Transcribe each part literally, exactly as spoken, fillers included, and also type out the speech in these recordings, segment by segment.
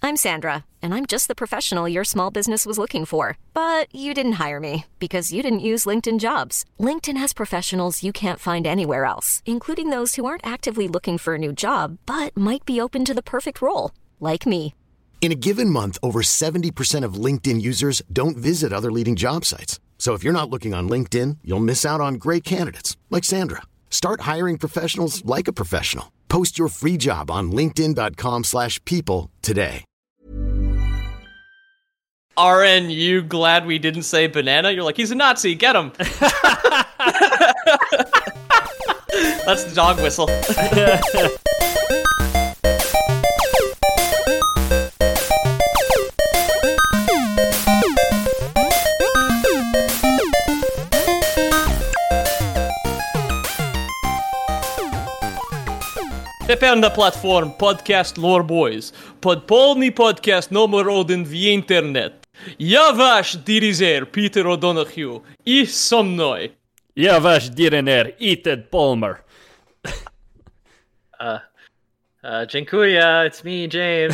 I'm Sandra, and I'm just the professional your small business was looking for. But you didn't hire me because you didn't use LinkedIn Jobs. LinkedIn has professionals you can't find anywhere else, including those who aren't actively looking for a new job, but might be open to the perfect role, like me. In a given month, over seventy percent of LinkedIn users don't visit other leading job sites. So if you're not looking on LinkedIn, you'll miss out on great candidates like Sandra. Start hiring professionals like a professional. Post your free job on linkedin.com slash people today. R N, you glad we didn't say banana? You're like, he's a Nazi, get him. That's the dog whistle. Dependa platform podcast Lore Boys. Podpolny podcast nummer один в internet. Я ваш дирижер Peter O'Donoghue. И со мной. Я ваш дирижер Ethan Palmer. Uh, uh, Dziękuję, it's me, James.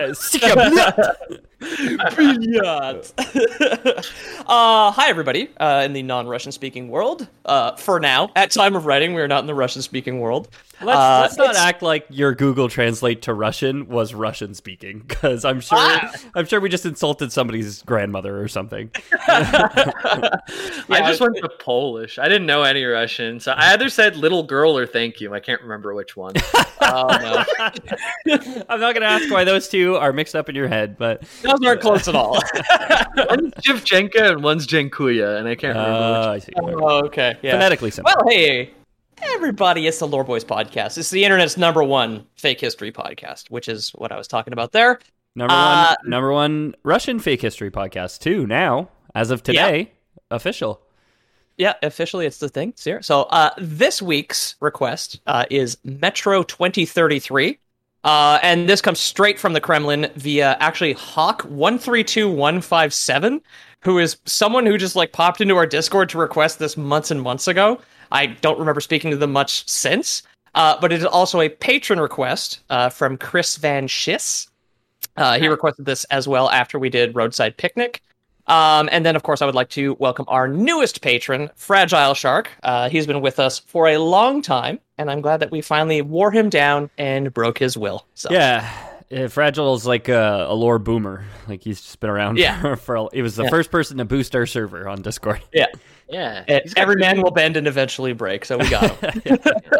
Brilliant. uh, hi, everybody, uh, in the non-Russian speaking world. Uh, for now, at time of writing, we are not in the Russian speaking world. Let's, uh, let's not act like your Google Translate to Russian was Russian speaking, because I'm sure ah! I'm sure we just insulted somebody's grandmother or something. yeah, I just went to Polish. I didn't know any Russian, so I either said little girl or thank you. I can't remember which one. Oh, no. I'm not going to ask why those two are mixed up in your head, but those aren't close at all. One's Shevchenko and one's Jankuya, and I can't remember uh, which one. Oh, okay. Yeah. Phonetically simple. Well, hey, everybody, it's the Lore Boys podcast. It's the internet's number one fake history podcast, which is what I was talking about there. Number uh, one, number one Russian fake history podcast, too, now, as of today, yeah. official. Yeah, officially it's the thing. Here. So uh, this week's request uh, is Metro twenty thirty-three. Uh, and this comes straight from the Kremlin via actually Hawk one three two one five seven, who is someone who just like popped into our Discord to request this months and months ago. I don't remember speaking to them much since, uh, but it is also a patron request uh, from Chris Van Schiss. Uh, he requested this as well after we did Roadside Picnic. Um, and then, of course, I would like to welcome our newest patron, Fragile Shark. Uh, he's been with us for a long time, and I'm glad that we finally wore him down and broke his will. So. Yeah, uh, Fragile is like a, a lore boomer. Like, he's just been around yeah. for, for a, he was the yeah. first person to boost our server on Discord. Yeah. Yeah. Every man will bend and eventually break, so we got him.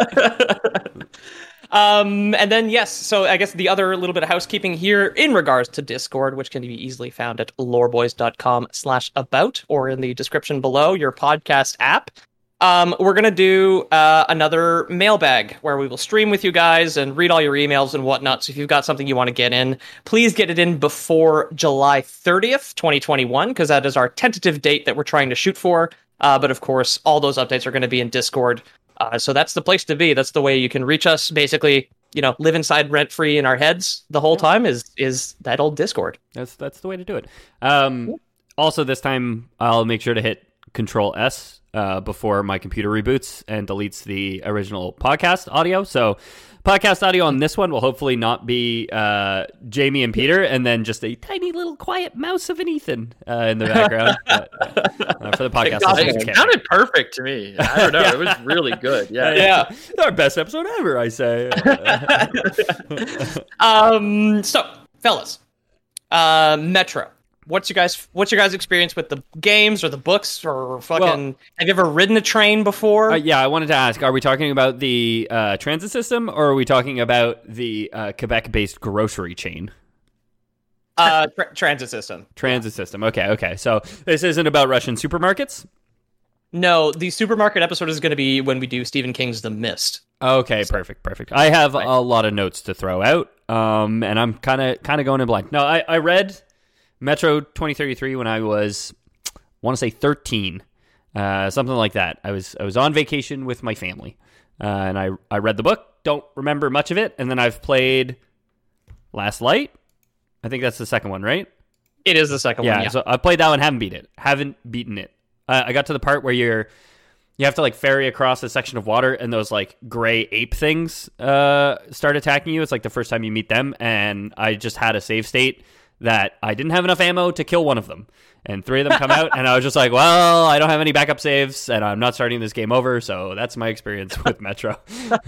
Um, and then, yes, so I guess the other little bit of housekeeping here in regards to Discord, which can be easily found at loreboys.com slash about or in the description below your podcast app. Um, we're going to do uh, another mailbag where we will stream with you guys and read all your emails and whatnot. So if you've got something you want to get in, please get it in before July thirtieth, twenty twenty-one, because that is our tentative date that we're trying to shoot for. Uh, but of course, all those updates are going to be in Discord. Uh, so that's the place to be. That's the way you can reach us. Basically, you know, live inside rent-free in our heads the whole time is is that old Discord. That's that's the way to do it. Um, yeah. Also, this time I'll make sure to hit Control S uh, before my computer reboots and deletes the original podcast audio. So podcast audio on this one will hopefully not be uh, Jamie and Peter, and then just a tiny little quiet mouse of an Ethan uh, in the background. But, uh, for the podcast, it, it sounded perfect to me. I don't know. yeah. It was really good. Yeah, yeah. Our best episode ever, I say. um. So, fellas, uh, Metro. What's your guys? What's your guys' experience with the games or the books or fucking? Well, have you ever ridden a train before? Uh, yeah, I wanted to ask: are we talking about the uh, transit system, or are we talking about the uh, Quebec-based grocery chain? Uh, tra- transit system. Transit yeah. system. Okay, okay. So this isn't about Russian supermarkets? No, the supermarket episode is going to be when we do Stephen King's The Mist. Okay, so, perfect, perfect. I have right. a lot of notes to throw out, um, and I'm kind of kind of going in blank. No, I, I read Metro twenty thirty-three when I was, I want to say thirteen, uh, something like that. I was I was on vacation with my family, uh, and I I read the book. Don't remember much of it, and then I've played Last Light. I think that's the second one, right? It is the second yeah, one. Yeah. So I played that one, haven't beat it, haven't beaten it. Uh, I got to the part where you're you have to like ferry across a section of water, and those like gray ape things uh, start attacking you. It's like the first time you meet them, and I just had a save state that I didn't have enough ammo to kill one of them. And three of them come out, and I was just like, well, I don't have any backup saves, and I'm not starting this game over, so that's my experience with Metro.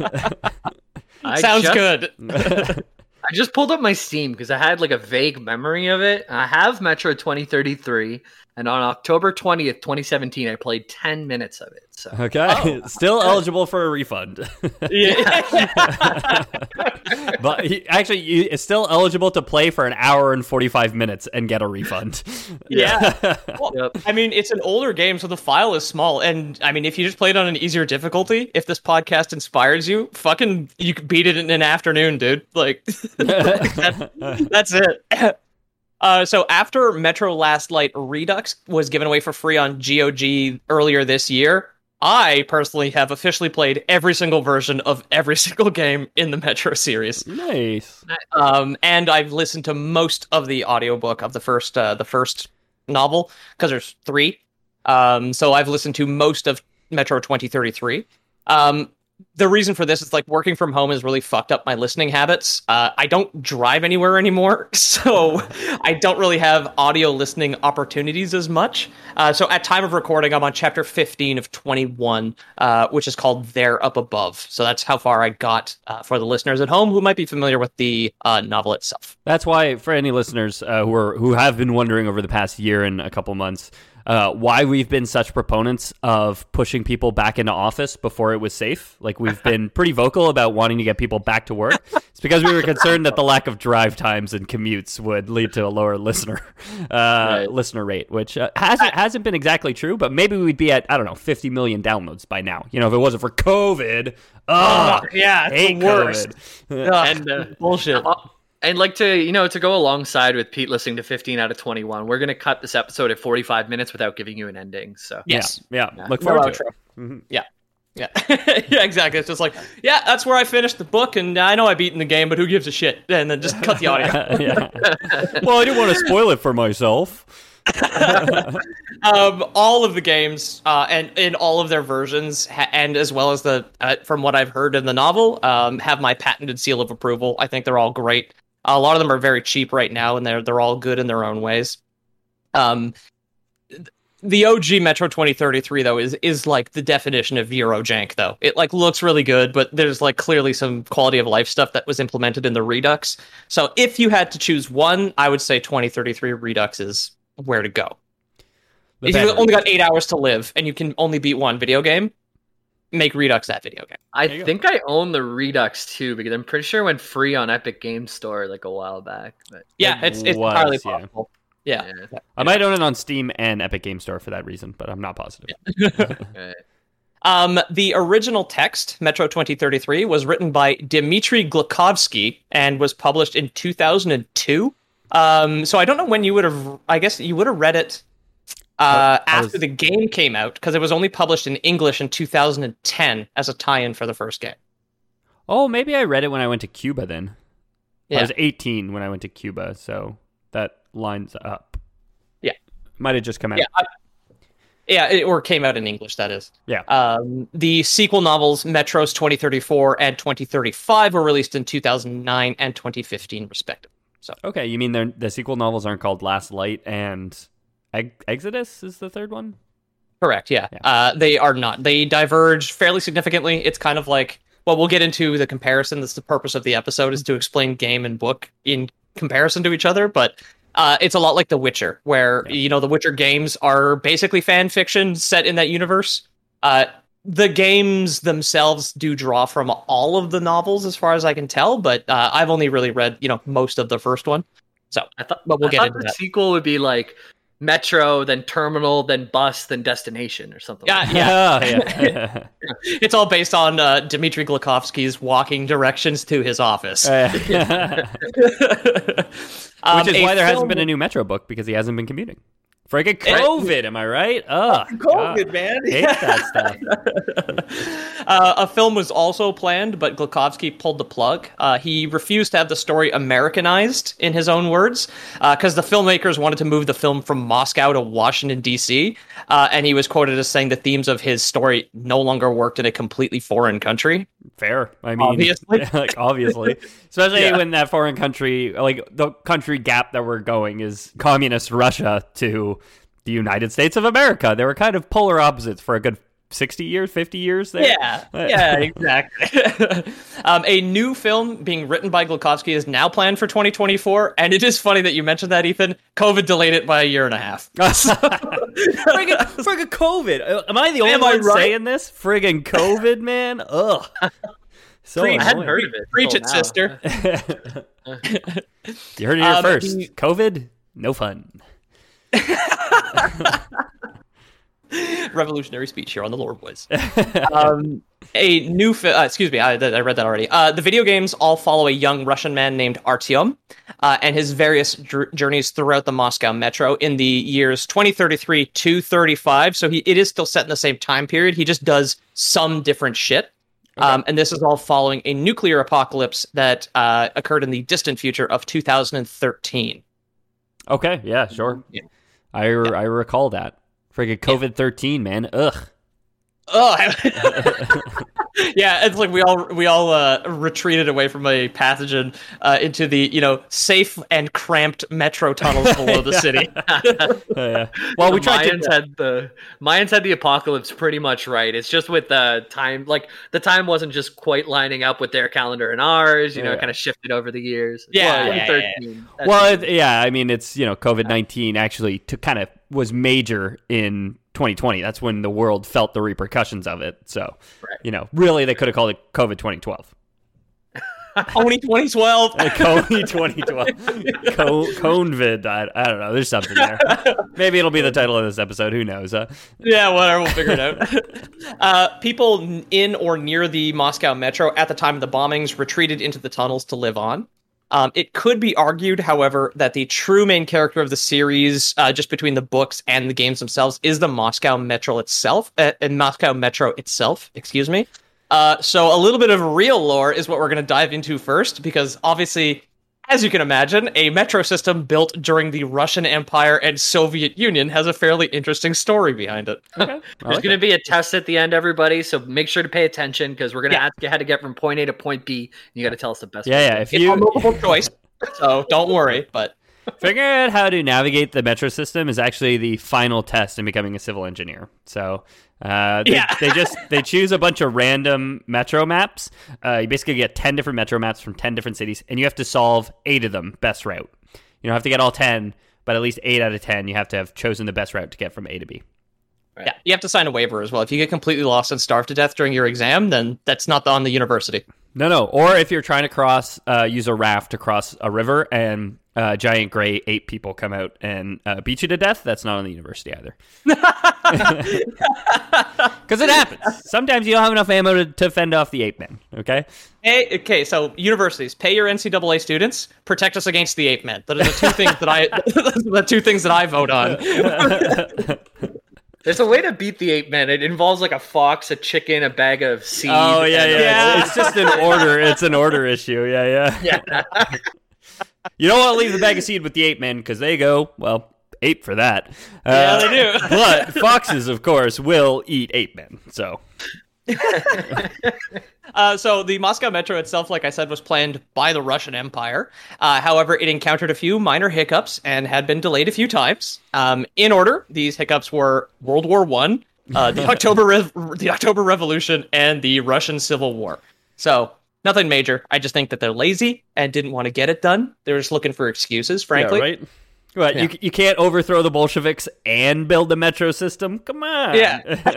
Sounds just, good. I just pulled up my Steam because I had like a vague memory of it. I have Metro twenty thirty-three, and on October twentieth, twenty seventeen, I played ten minutes of it. So. Okay, oh. Still eligible for a refund. Yeah. But he, actually, you, it's still eligible to play for an hour and forty-five minutes and get a refund. Yeah. Well, yep. I mean, it's an older game, so the file is small. And I mean, if you just played on an easier difficulty, if this podcast inspires you, fucking, you could beat it in an afternoon, dude. Like, that's, that's it. Uh, so after Metro Last Light Redux was given away for free on G O G earlier this year, I personally have officially played every single version of every single game in the Metro series. Nice. Um, and I've listened to most of the audiobook of the first uh, the first novel, because there's three. Um, so I've listened to most of Metro twenty thirty-three. Um, the reason for this is like working from home has really fucked up my listening habits. Uh, I don't drive anywhere anymore, so I don't really have audio listening opportunities as much. Uh, so at time of recording, I'm on chapter fifteen of twenty-one, uh, which is called There Up Above. So that's how far I got uh, for the listeners at home who might be familiar with the uh, novel itself. That's why, for any listeners uh, who are who have been wondering over the past year and a couple months, Uh, why we've been such proponents of pushing people back into office before it was safe. Like, we've been pretty vocal about wanting to get people back to work. It's because we were concerned that the lack of drive times and commutes would lead to a lower listener uh, right. listener rate, which uh, hasn't hasn't been exactly true. But maybe we'd be at, I don't know, fifty million downloads by now. You know, if it wasn't for COVID. Oh, oh yeah, it's hate the worst. COVID. and uh, bullshit. Uh, And like to, you know, to go alongside with Pete listening to fifteen out of twenty-one, we're going to cut this episode at forty-five minutes without giving you an ending. So yes. Yeah. yeah. yeah. Look forward no to it. Mm-hmm. Yeah. Yeah. Yeah, exactly. It's just like, yeah, that's where I finished the book, and I know I beat in the game, but who gives a shit? And then just cut the audio. Yeah. Well, I didn't want to spoil it for myself. um, all of the games, uh, and in all of their versions, ha- and as well as the, uh, from what I've heard in the novel, um, have my patented seal of approval. I think they're all great. A lot of them are very cheap right now, and they're they're all good in their own ways. Um, the O G Metro twenty thirty-three though is is like the definition of Eurojank though. It like looks really good, but there's like clearly some quality of life stuff that was implemented in the Redux. So if you had to choose one, I would say twenty thirty-three Redux is where to go. The if you've only got eight hours to live and you can only beat one video game, make Redux that video game. I think go. I own the Redux too, because I'm pretty sure it went free on Epic Games Store like a while back. But yeah, it it's it's was, entirely yeah. possible. Yeah. yeah. yeah. I might own it on Steam and Epic Games Store for that reason, but I'm not positive. Yeah. Right. Um, the original text, Metro twenty thirty-three, was written by Dmitry Glukhovsky and was published in two thousand two. Um, so I don't know when you would have, I guess you would have read it uh, after was... the game came out, because it was only published in English in two thousand ten as a tie-in for the first game. Oh, maybe I read it when I went to Cuba then. Yeah. I was eighteen when I went to Cuba, so that lines up. Yeah. Might have just come out. Yeah, I, yeah it, or came out in English, that is. Yeah. Um, the sequel novels, Metros twenty thirty-four and twenty thirty-five, were released in two thousand nine and twenty fifteen, respectively. So. Okay, you mean the sequel novels aren't called Last Light and Eg- Exodus is the third one? Correct, yeah. yeah. Uh, they are not. They diverge fairly significantly. It's kind of like, well, we'll get into the comparison. That's the purpose of the episode, is to explain game and book in comparison to each other, but uh, it's a lot like The Witcher, where, yeah. you know, The Witcher games are basically fan fiction set in that universe. Uh, the games themselves do draw from all of the novels, as far as I can tell, but uh, I've only really read, you know, most of the first one. So, I thought, but we'll I get thought into the that. Sequel would be like Metro, then Terminal, then Bus, then Destination, or something. Yeah, like yeah. yeah. It's all based on uh, Dmitry Glukhovsky's walking directions to his office. Uh, um, Which is why there film... hasn't been a new Metro book, because he hasn't been commuting. Friggin' COVID, am I right? Ugh, COVID, God. man. Hate that stuff. uh, a film was also planned, but Glukowski pulled the plug. Uh, he refused to have the story Americanized, in his own words, because uh, the filmmakers wanted to move the film from Moscow to Washington, D C, uh, and he was quoted as saying the themes of his story no longer worked in a completely foreign country. Fair. I mean, obviously. like, obviously. Especially Yeah. when that foreign country, like the country gap that we're going is communist Russia to the United States of America. They were kind of polar opposites for a good sixty years, fifty years there. Yeah, yeah, exactly. um, a new film being written by Glukowski is now planned for twenty twenty-four, and it is funny that you mentioned that, Ethan. COVID delayed it by a year and a half. friggin', friggin' COVID. Uh, Am I the only Am I one right? saying this? Friggin' COVID, man. Ugh. So Preach. I hadn't annoying. heard of it. Preach until it, now. sister. You heard it here Um, first. the- COVID, no fun. Revolutionary speech here on the Lore Boys. um, a new, fi- uh, excuse me, I, I read that already. Uh, the video games all follow a young Russian man named Artyom uh, and his various dr- journeys throughout the Moscow metro in the years twenty thirty-three to thirty-five. So he, it is still set in the same time period. He just does some different shit. Um, and this is all following a nuclear apocalypse that uh, occurred in the distant future of two thousand thirteen. Okay, yeah, sure. Yeah. I, re- I recall that. Friggin' COVID thirteen, man. Ugh. Oh, yeah, it's like we all we all uh, retreated away from a pathogen uh, into the you know safe and cramped metro tunnels below the city. Oh, yeah. Well, we The tried Mayans to. had the Mayans had the apocalypse pretty much right. It's just with the time, like the time wasn't just quite lining up with their calendar and ours. You know, Yeah. it kind of shifted over the years. Yeah, Well, yeah, twenty yeah, thirteen. that's- Well, it, yeah, I mean, it's, you know, COVID nineteen actually to kind of was major in twenty twenty. That's when the world felt the repercussions of it. So, Right. you know, really they could have called it COVID twenty twelve. Only twenty twelve. Uh, COVID twenty twelve. Co- COVID. I, I don't know. There's something there. Maybe it'll be the title of this episode. Who knows? Uh, Yeah, whatever. We'll figure it out. uh, people in or near the Moscow metro at the time of the bombings retreated into the tunnels to live on. Um, it could be argued, however, that the true main character of the series, uh, just between the books and the games themselves, is the Moscow Metro itself, uh, and Moscow Metro itself. Excuse me. Uh, so a little bit of real lore is what we're going to dive into first, because obviously, as you can imagine, a metro system built during the Russian Empire and Soviet Union has a fairly interesting story behind it. okay. I There's like going to that. be a test at the end, everybody. So make sure to pay attention because we're going to Yeah. ask you how to get from point A to point B. And you got to tell us the best. Yeah, way. yeah. If It's you a multiple choice, so don't worry. But figuring out how to navigate the metro system is actually the final test in becoming a civil engineer. So uh, they, Yeah. they just they choose a bunch of random metro maps. Uh, you basically get ten different metro maps from ten different cities, and you have to solve eight of them best route. You don't have to get all ten, but at least eight out of ten, you have to have chosen the best route to get from A to B. yeah, you have to sign a waiver as well. If you get completely lost and starve to death during your exam, then that's not on the university. No, no. Or if you're trying to cross, uh, use a raft to cross a river, and uh, giant gray ape people come out and uh, beat you to death, that's not on the university either. Because it happens. Sometimes you don't have enough ammo to, to fend off the ape men. Okay. Hey, okay, so universities, pay your N C double A students, protect us against the ape men. Those are the two things that I the two things that I vote on. There's a way to beat the ape men. It involves like a fox, a chicken, a bag of seed. Oh yeah, and- yeah. Yeah. It's just an order. It's an order issue. Yeah, yeah. Yeah. You don't want to leave the bag of seed with the ape men because they go well ape for that. Uh, Yeah, they do. But foxes, of course, will eat ape men. So. Uh, so the Moscow Metro itself, like I said, was planned by the Russian Empire. Uh, however, it encountered a few minor hiccups and had been delayed a few times. Um, in order, these hiccups were World War One, uh, the October Rev- the October Revolution, and the Russian Civil War. So nothing major. I just think that they're lazy and didn't want to get it done. They're just looking for excuses, frankly. Yeah, right? What, Yeah. you, you can't overthrow the Bolsheviks and build the metro system? Come on. Yeah.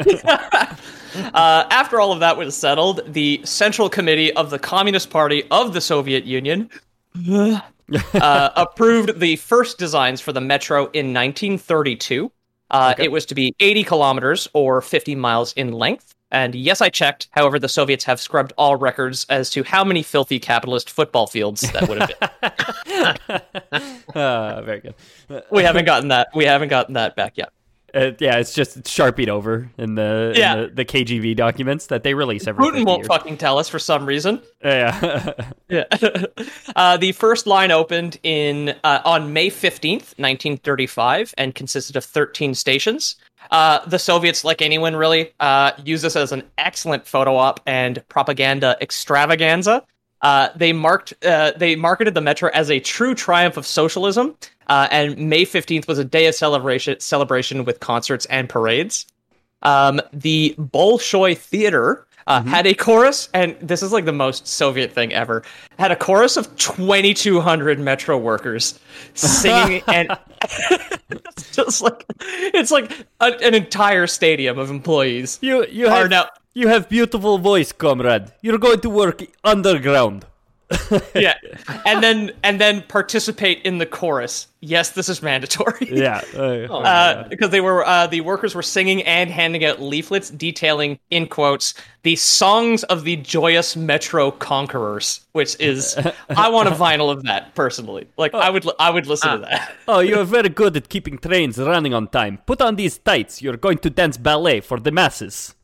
uh, after all of that was settled, the Central Committee of the Communist Party of the Soviet Union uh, approved the first designs for the metro in nineteen thirty-two. Uh, Okay. It was to be eighty kilometers or fifty miles in length, And yes, I checked. However, the Soviets have scrubbed all records as to how many filthy capitalist football fields that would have been. uh, very good. We haven't gotten that. We haven't gotten that back yet. Uh, yeah, it's just sharpied over in the, yeah. in the the K G B documents that they release every Putin won't years. fucking tell us for some reason. Yeah. yeah. uh, the first line opened in uh, on May fifteenth, nineteen thirty-five, and consisted of thirteen stations. Uh, the Soviets, like anyone really, uh, use this as an excellent photo op and propaganda extravaganza. Uh, they marked, uh, they marketed the metro as a true triumph of socialism, uh, and May fifteenth was a day of celebration, celebration with concerts and parades. Um, the Bolshoi Theater uh, mm-hmm. had a chorus, and this is like the most Soviet thing ever, had a chorus of twenty-two hundred metro workers singing, and it's just like, it's like a, an entire stadium of employees. You, you have... now. You have beautiful voice, comrade. You're going to work underground. yeah, and then and then participate in the chorus. Yes, this is mandatory. yeah, uh, oh, uh, because they were uh, the workers were singing and handing out leaflets detailing, in quotes, the songs of the joyous metro conquerors. Which is, I want a vinyl of that personally. Like I would, I would listen uh, to that. Oh, you are very good at keeping trains running on time. Put on these tights. You're going to dance ballet for the masses.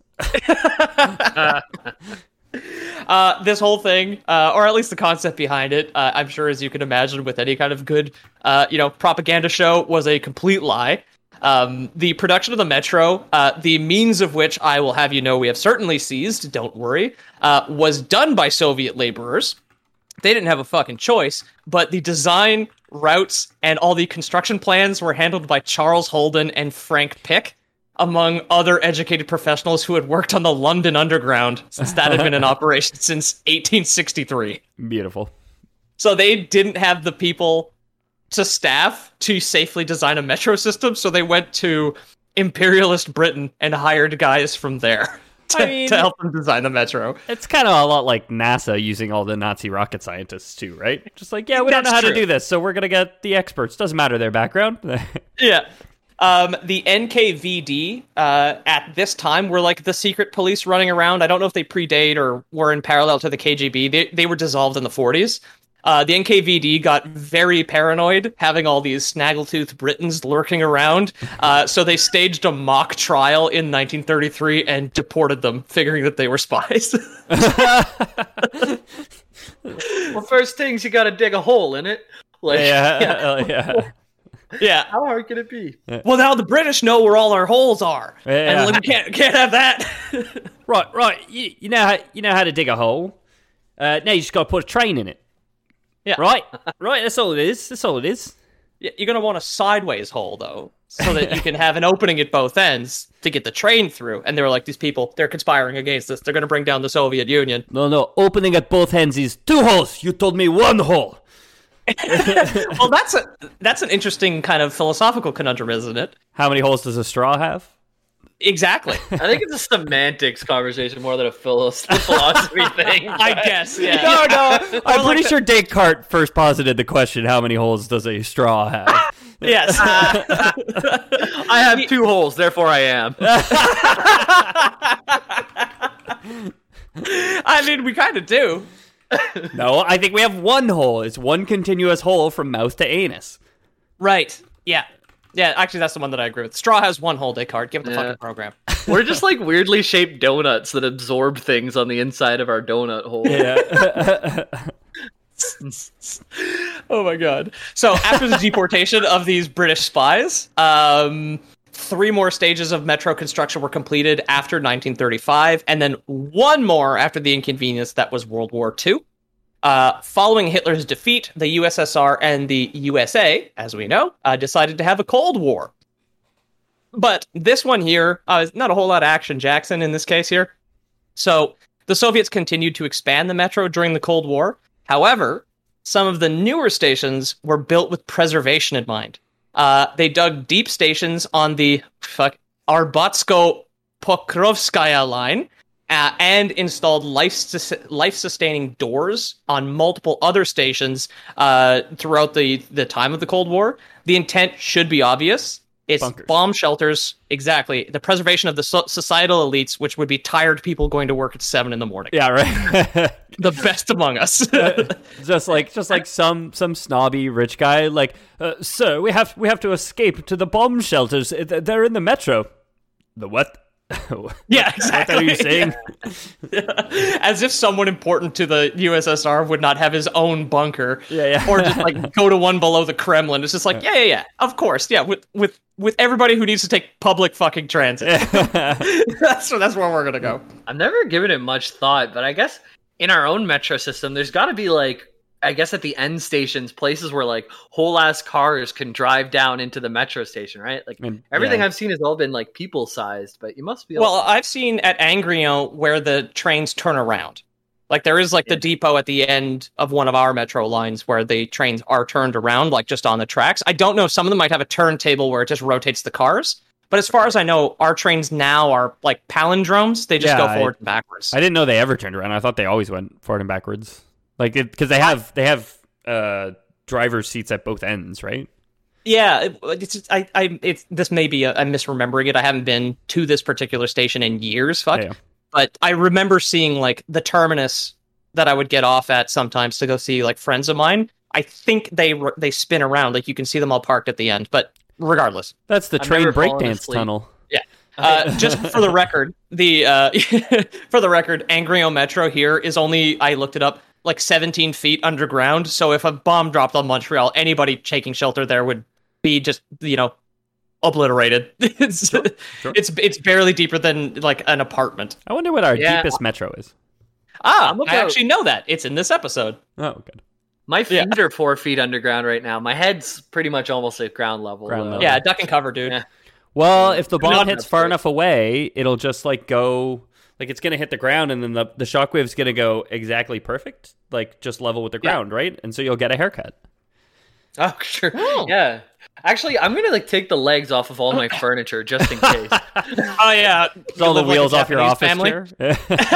uh, this whole thing, uh, or at least the concept behind it, uh, I'm sure, as you can imagine, with any kind of good, uh, you know, propaganda show, was a complete lie. Um, the production of the metro, uh, the means of which I will have you know we have certainly seized, don't worry, uh, was done by Soviet laborers. They didn't have a fucking choice, but the design, routes, and all the construction plans were handled by Charles Holden and Frank Pick, among other educated professionals who had worked on the London Underground, since that had been in operation since eighteen sixty-three. Beautiful. So they didn't have the people to staff to safely design a metro system, so they went to imperialist Britain and hired guys from there to, I mean, to help them design the metro. It's kind of a lot like NASA using all the Nazi rocket scientists too, right? Just like, yeah, we don't That's know how true. to do this, so we're going to get the experts. Doesn't matter their background. Yeah. Um, the N K V D, uh, at this time, were like the secret police running around. I don't know if they predate or were in parallel to the K G B. They, they were dissolved in the forties. Uh, the N K V D got very paranoid, having all these snaggletooth Britons lurking around. Uh, so they staged a mock trial in nineteen thirty-three and deported them, figuring that they were spies. Well, first things, you gotta dig a hole in it. Like, yeah, yeah. uh, yeah. Yeah. How hard can it be? Well, now the British know where all our holes are, Yeah. and we can't can't have that. Right, right. You, you know how you know how to dig a hole. Uh, now you just got to put a train in it. Yeah. Right, right. That's all it is. That's all it is. Yeah, you're gonna want a sideways hole though, so that you can have an opening at both ends to get the train through. And they were like, these people, they're conspiring against us. They're gonna bring down the Soviet Union. No, no. Opening at both ends is two holes. You told me one hole. Well, that's a that's an interesting kind of philosophical conundrum, isn't it? How many holes does a straw have? Exactly. I think it's a semantics conversation more than a philos- philosophy thing. I guess, yeah. No, no. I'm Or pretty like sure Descartes first posited the question, how many holes does a straw have? Yes. I have two holes, therefore I am. I mean, we kind of do. No, I think we have one hole. It's one continuous hole from mouth to anus. Right. Yeah. Yeah, actually, that's the one that I agree with. Straw has one hole, Descartes. Give it the Yeah. fucking program. We're just like weirdly shaped donuts that absorb things on the inside of our donut hole. Yeah. Oh my god. So after the deportation of these British spies, um, three more stages of metro construction were completed after nineteen thirty-five, and then one more after the inconvenience that was World War Two. Uh, following Hitler's defeat, the U S S R and the U S A, as we know, uh, decided to have a Cold War. But this one here, uh, not a whole lot of action, Jackson, in this case here. So the Soviets continued to expand the metro during the Cold War. However, some of the newer stations were built with preservation in mind. Uh, they dug deep stations on the fuck, Arbatsko-Pokrovskaya line, Uh, and installed life life-sustaining doors on multiple other stations uh, throughout the, the time of the Cold War. The intent should be obvious. It's Bunkers. bomb shelters, exactly. The preservation of the so- societal elites, which would be tired people going to work at seven in the morning. Yeah, right. The best among us. just like just like some some snobby rich guy, like, uh, sir, we have we have to escape to the bomb shelters. They're in the metro. The what? Yeah, exactly. What are you saying? Yeah. As if someone important to the U S S R would not have his own bunker, Yeah, yeah. or just like go to one below the Kremlin. It's just like, yeah, yeah, yeah, of course, yeah, with with with everybody who needs to take public fucking transit. that's that's where we're gonna go. I've never given it much thought, but I guess in our own metro system, there's got to be like, I guess at the end stations, places where like whole ass cars can drive down into the metro station, right? Like I mean, everything yeah. I've seen has all been like people sized, but you must be able Well, I've seen at Angrion where the trains turn around. Like there is like the depot at the end of one of our metro lines where the trains are turned around, like just on the tracks. I don't know. Some of them might have a turntable where it just rotates the cars. But as far as I know, our trains now are like palindromes. They just Yeah, go forward I- and backwards. I didn't know they ever turned around. I thought they always went forward and backwards. Like, because they have they have uh, driver's seats at both ends, right? Yeah, it, it's just, I, I, it's this may be a, I'm misremembering it. I haven't been to this particular station in years, fuck. Yeah. But I remember seeing like the terminus that I would get off at sometimes to go see like friends of mine. I think they r- they spin around, like you can see them all parked at the end. But regardless, That's the I've train never fallen breakdance asleep. tunnel. uh, just for the record, the uh, for the record, Angrion Metro here is only, I looked it up, like seventeen feet underground. So if a bomb dropped on Montreal, anybody taking shelter there would be just, you know, obliterated. it's, sure. it's it's barely deeper than like an apartment. I wonder what our Yeah. deepest metro is. Ah, I'm I about- actually know that. It's in this episode. Oh, good. my yeah. feet are four feet underground right now. My head's pretty much almost at ground level. Ground though. level. Yeah, duck and cover, dude. Yeah. Well, if the bomb Not hits enough far for it. enough away, it'll just like go, like it's going to hit the ground and then the, the shockwave's going to go exactly perfect, like just level with the Yeah. ground, right? And so you'll get a haircut. Oh, sure. Oh. Yeah. Actually, I'm gonna like take the legs off of all my furniture just in case. Oh yeah, It's all the You live like a wheels off your Japanese office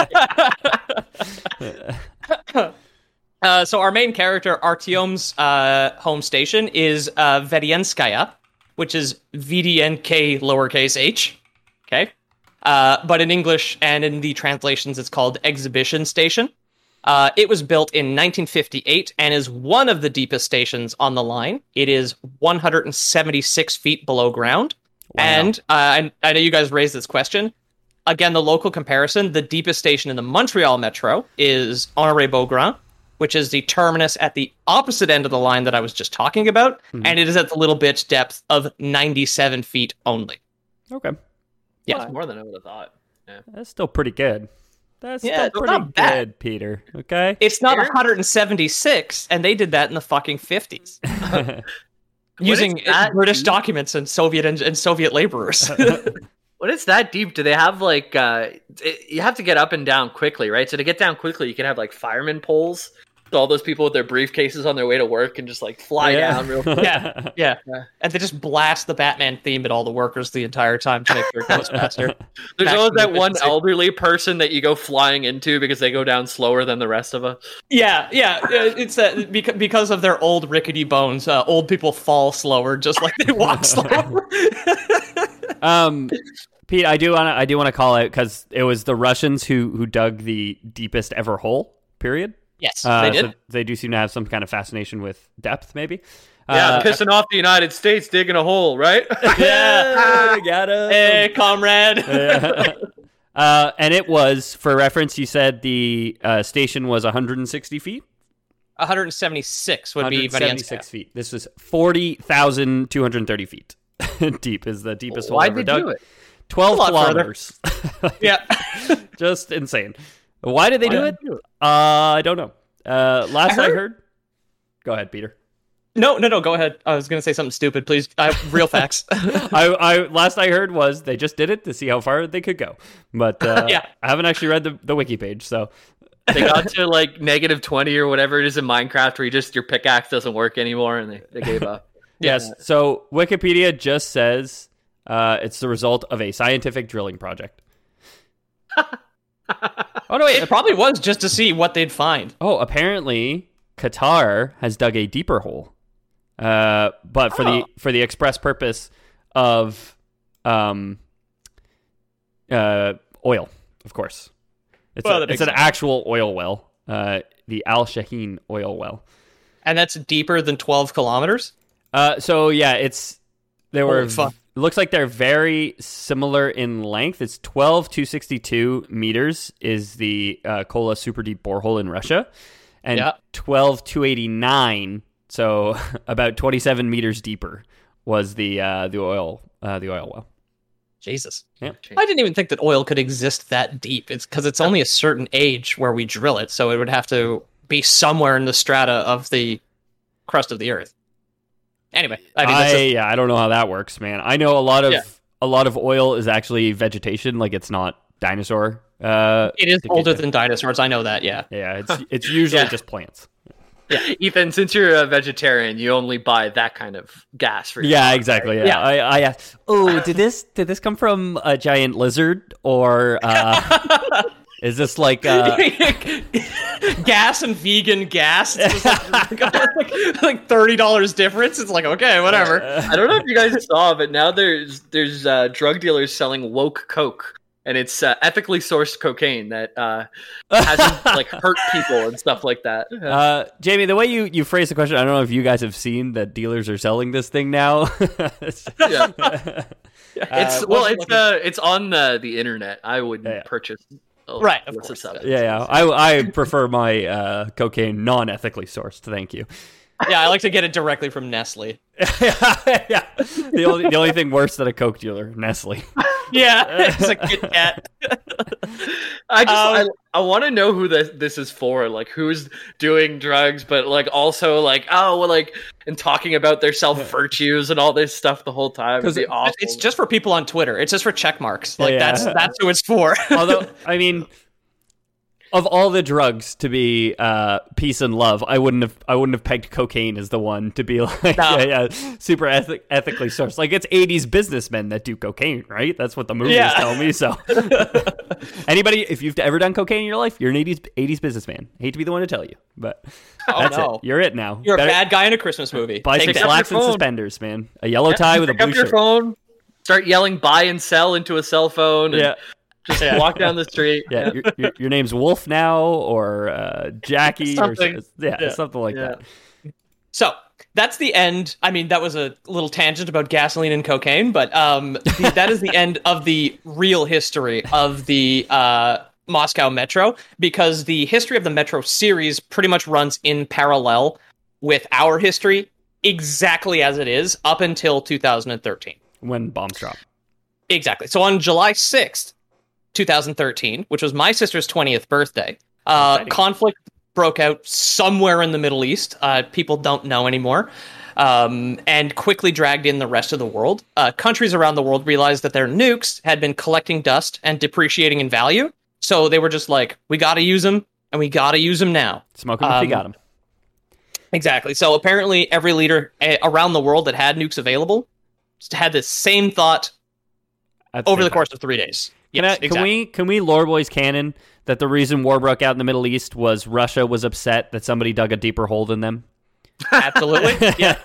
family. chair. Uh, so our main character, Artyom's uh, home station, is uh, Vedienskaya, which is V D N K lowercase h. Okay. Uh, but in English and in the translations, it's called Exhibition Station. Uh, it was built in nineteen fifty-eight and is one of the deepest stations on the line. It is one hundred seventy-six feet below ground. Wow. And uh, I, I know you guys raised this question. Again, the local comparison, the deepest station in the Montreal Metro is Honoré-Beaugrand, which is the terminus at the opposite end of the line that I was just talking about, Mhm. and it is at the little bitch depth of ninety-seven feet only. Okay. Yeah. That's more than I would have thought. That's still pretty good. That's Yeah, still it's pretty not bad. good, Peter. Okay. It's not Fair. one hundred seventy-six, and they did that in the fucking fifties. Using is that British deep? documents and Soviet and, and Soviet laborers. When it's that deep, do they have like uh it, you have to get up and down quickly, right? So to get down quickly, you can have like fireman poles. So all those people with their briefcases on their way to work can just like fly Yeah. down real quick. yeah, yeah, and they just blast the Batman theme at all the workers the entire time to make sure it goes faster. There's Maximum always that one efficiency. elderly person that you go flying into because they go down slower than the rest of us. Yeah, yeah, uh, it's that because because of their old rickety bones, uh, old people fall slower, just like they walk slower. um, Pete, I do want to I do want to call out because it was the Russians who who dug the deepest ever hole. Period. Yes, Uh, they did. so they do seem to have some kind of fascination with depth, maybe. Yeah, Uh, pissing off the United States digging a hole, right? Yeah. got him. Hey, comrade. uh, and it was, for reference, you said the uh, station was one hundred sixty feet. one hundred seventy-six would be one hundred seventy-six Vedienskaya. feet. This was forty thousand two hundred thirty feet deep. Is the deepest hole Why'd ever they dug. do it? Twelve A lot further. kilometers. Yeah. Just insane. Why did they do Why it? did they do it? Uh, I don't know. Uh, last I I heard... heard- Go ahead, Peter. No, no, no. Go ahead. I was going to say something stupid. Please, I, real facts. I, I last I heard was they just did it to see how far they could go, but uh, Yeah. I haven't actually read the, the wiki page. So They got to like negative twenty or whatever it is in Minecraft where you just your pickaxe doesn't work anymore and they, they gave up. yes, so Wikipedia just says uh, it's the result of a scientific drilling project. Oh no, it probably was just to see what they'd find. Oh, apparently Qatar has dug a deeper hole, uh, but for the Oh. for the express purpose of um, uh, oil, of course. It's, Well, a, that it's makes an sense. actual oil well, uh, the Al Shaheen oil well. And that's deeper than twelve kilometers? Uh, so yeah, it's they were. Holy fuck. It looks like they're very similar in length. It's twelve two sixty-two meters is the uh, Kola super deep borehole in Russia, and Yeah. twelve two eighty-nine, so about twenty-seven meters deeper, was the uh, the oil uh, the oil well. Jesus. Yeah. I didn't even think that oil could exist that deep. It's because it's only a certain age where we drill it, so it would have to be somewhere in the strata of the crust of the earth. Anyway, I mean, I, that's just, yeah, I don't know how that works, man. I know a lot of Yeah. a lot of oil is actually vegetation, like it's not dinosaur. Uh, it is to older get- than dinosaurs. I know that. Yeah. yeah, it's it's usually Yeah. just plants. Ethan, since you're a vegetarian, you only buy that kind of gas for your Yeah, car, exactly. right? Yeah, I, I asked, oh, did this did this come from a giant lizard, or uh, is this like uh, Gas and vegan gas. It's just like, like, like thirty dollars difference. It's like, okay, whatever. I don't know if you guys saw, but now there's there's uh, drug dealers selling woke coke, and it's uh, ethically sourced cocaine that uh, hasn't like hurt people and stuff like that. uh, Jamie? The way you you phrase the question, I don't know if you guys have seen that dealers are selling this thing now. Yeah. Uh, It's well, what's it it's looking- uh, it's on the the internet. I wouldn't Yeah, yeah. purchase. Oh, Right, of what's course. this up? yeah, yeah. I I prefer my uh, cocaine non-ethically sourced. Thank you. Yeah, I like to get it directly from Nestle. yeah. The only the only thing worse than a Coke dealer, Nestle. Yeah, it's a Kit Kat. I just Um, I, I want to know who this this is for, like who's doing drugs, but like also like oh well, like and talking about their self virtues and all this stuff the whole time. It'd be it- awful. It's just for people on Twitter. It's just for check marks. Like Yeah. that's that's who it's for. Although, I mean, of all the drugs to be uh, peace and love, I wouldn't have I wouldn't have pegged cocaine as the one to be like No. yeah, yeah, super ethic, ethically sourced. Like it's eighties businessmen that do cocaine, right? That's what the movies Yeah. tell me. So anybody, if you've ever done cocaine in your life, you're an eighties eighties businessman. Hate to be the one to tell you, but Oh, that's no. it. You're it now. You're a Better- bad guy in a Christmas movie. Bicycle Take up that. slacks your and phone. suspenders, man. A yellow tie with a Pick blue up your shirt. phone, start yelling buy and sell into a cell phone, and Yeah. just Yeah. walk down the street. Yeah, your, your, your name's Wolf now, or uh, Jackie, or Something. so- yeah, Yeah. something like Yeah. that. So that's the end. I mean, that was a little tangent about gasoline and cocaine, but um, the, that is the end of the real history of the uh, Moscow Metro, because the history of the Metro series pretty much runs in parallel with our history, exactly as it is up until two thousand thirteen. When bombs drop. Exactly. So on July sixth, twenty thirteen, which was my sister's twentieth birthday, uh, Exciting. conflict broke out somewhere in the Middle East. Uh, people don't know anymore. Um, and quickly dragged in the rest of the world. Uh, countries around the world realized that their nukes had been collecting dust and depreciating in value. So they were just like, we got to use them, and we got to use them now. Smoke them if you Um, got them. Exactly. So apparently every leader uh, around the world that had nukes available had the same thought over the course of three days. Can, Yes, I, can exactly. we can we lore boys canon that the reason war broke out in the Middle East was Russia was upset that somebody dug a deeper hole than them? Absolutely. Yeah.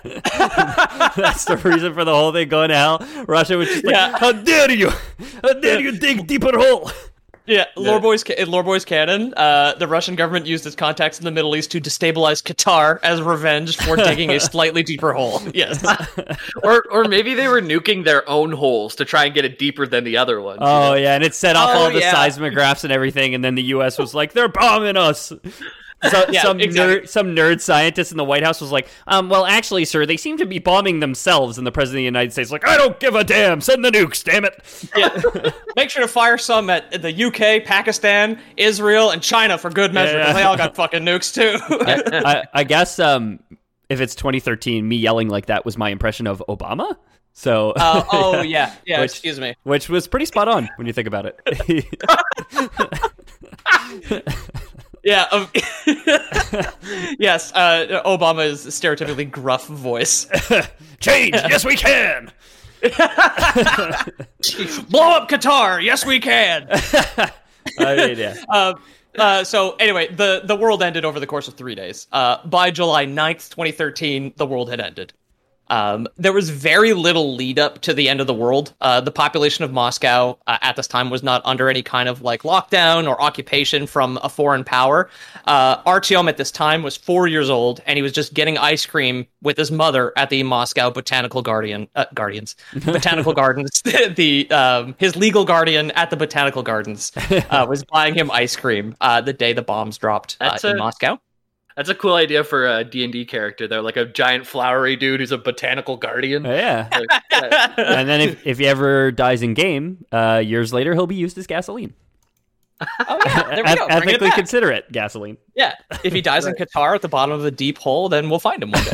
That's the reason for the whole thing going to hell. Russia was just like, Yeah. how dare you? How dare you dig deeper hole? Yeah. Lore Boys, in Lore Boys canon, uh, the Russian government used its contacts in the Middle East to destabilize Qatar as revenge for digging a slightly deeper hole. Yes. or or maybe they were nuking their own holes to try and get it deeper than the other ones. Oh yeah, and it set off Oh, all the yeah. seismographs and everything, and then the U S was like, "They're bombing us." So, Yeah, some exactly. nerd, some nerd scientist in the White House was like, um, "Well, actually, sir, they seem to be bombing themselves." And the president of the United States was like, "I don't give a damn. Send the nukes, damn it." Yeah. Make sure to fire some at the U K, Pakistan, Israel, and China for good measure, Yeah. because they all got fucking nukes too. I, I guess um, if it's twenty thirteen, me yelling like that was my impression of Obama. So, Uh, oh, yeah. Yeah, Which- excuse me. which was pretty spot on when you think about it. Yeah. Um, yes, uh, Obama's stereotypically gruff voice. Change, yes, we can. Blow up Qatar! Yes, we can! I mean, yeah. Uh, uh, so anyway, the, the world ended over the course of three days. Uh, by July ninth, twenty thirteen, the world had ended. Um, there was very little lead up to the end of the world. Uh, the population of Moscow uh, at this time was not under any kind of like lockdown or occupation from a foreign power. Uh, Artyom at this time was four years old, and he was just getting ice cream with his mother at the Moscow Botanical Guardian uh, Guardians Botanical Gardens. the um, his legal guardian at the Botanical Gardens uh, was buying him ice cream uh, the day the bombs dropped uh, in a- Moscow. That's a cool idea for a D and D character. They're like a giant flowery dude who's a botanical guardian. Oh, yeah. Like, yeah. And then if, if he ever dies in game, uh, years later, he'll be used as gasoline. Oh yeah, there we Eth- go. Bring it ethically back. considerate gasoline. Yeah, if he dies in Qatar at the bottom of a deep hole, then we'll find him one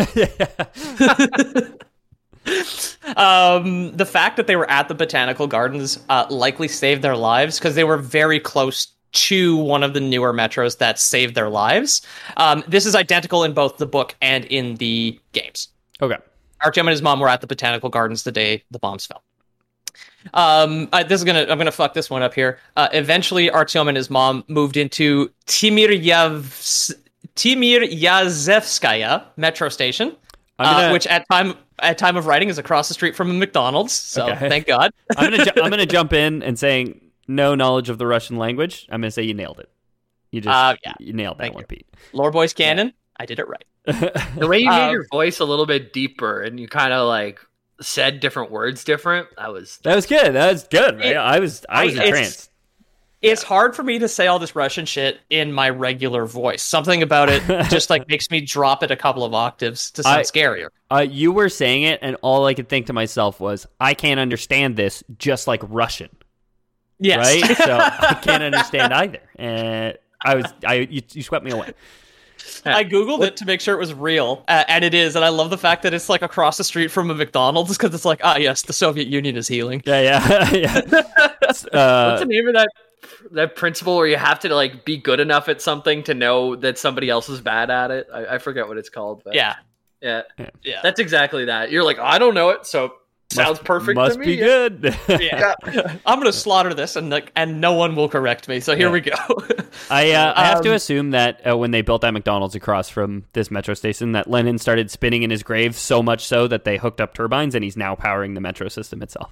day. um, the fact that they were at the Botanical Gardens uh, likely saved their lives because they were very close to one of the newer metros that saved their lives. Um, this is identical in both the book and in the games. Okay. Artyom and his mom were at the Botanical Gardens the day the bombs fell. Um, uh, this is gonna I'm gonna fuck this one up here. Uh, eventually, Artyom and his mom moved into Timiryav Timiryazevskaya metro station, Gonna, uh, which at time at time of writing is across the street from a McDonald's. So Okay. thank God. I'm gonna ju- I'm gonna jump in and saying no knowledge of the Russian language. I'm gonna say you nailed it. You just Uh, yeah. you nailed that Thank one, you. Pete. Lore Boys canon. I did it right. The way you made Um, your voice a little bit deeper and you kind of like said different words different. That was That was good. That was good. Man. It- I was I was I- it's- entranced. It's hard for me to say all this Russian shit in my regular voice. Something about it just like makes me drop it a couple of octaves to sound I- scarier. Uh, you were saying it, and all I could think to myself was, I can't understand this, just like Russian, Yes. right? So I can't understand either. And I was I you, you swept me away. I googled it to make sure it was real, uh, and it is. And I love the fact that it's like across the street from a McDonald's because it's like, ah, yes, the Soviet Union is healing. Yeah, yeah, yeah. What's Uh, the name of that that principle where you have to like be good enough at something to know that somebody else is bad at it? I, I forget what it's called. But Yeah, yeah, yeah. that's exactly that. You're like, I don't know it, so sounds perfect must to me. be good. yeah. I'm gonna slaughter this, and like, and no one will correct me. So here Yeah. we go. I uh, I have to Um, assume that uh, when they built that McDonald's across from this metro station, that Lenin started spinning in his grave so much so that they hooked up turbines, and he's now powering the metro system itself.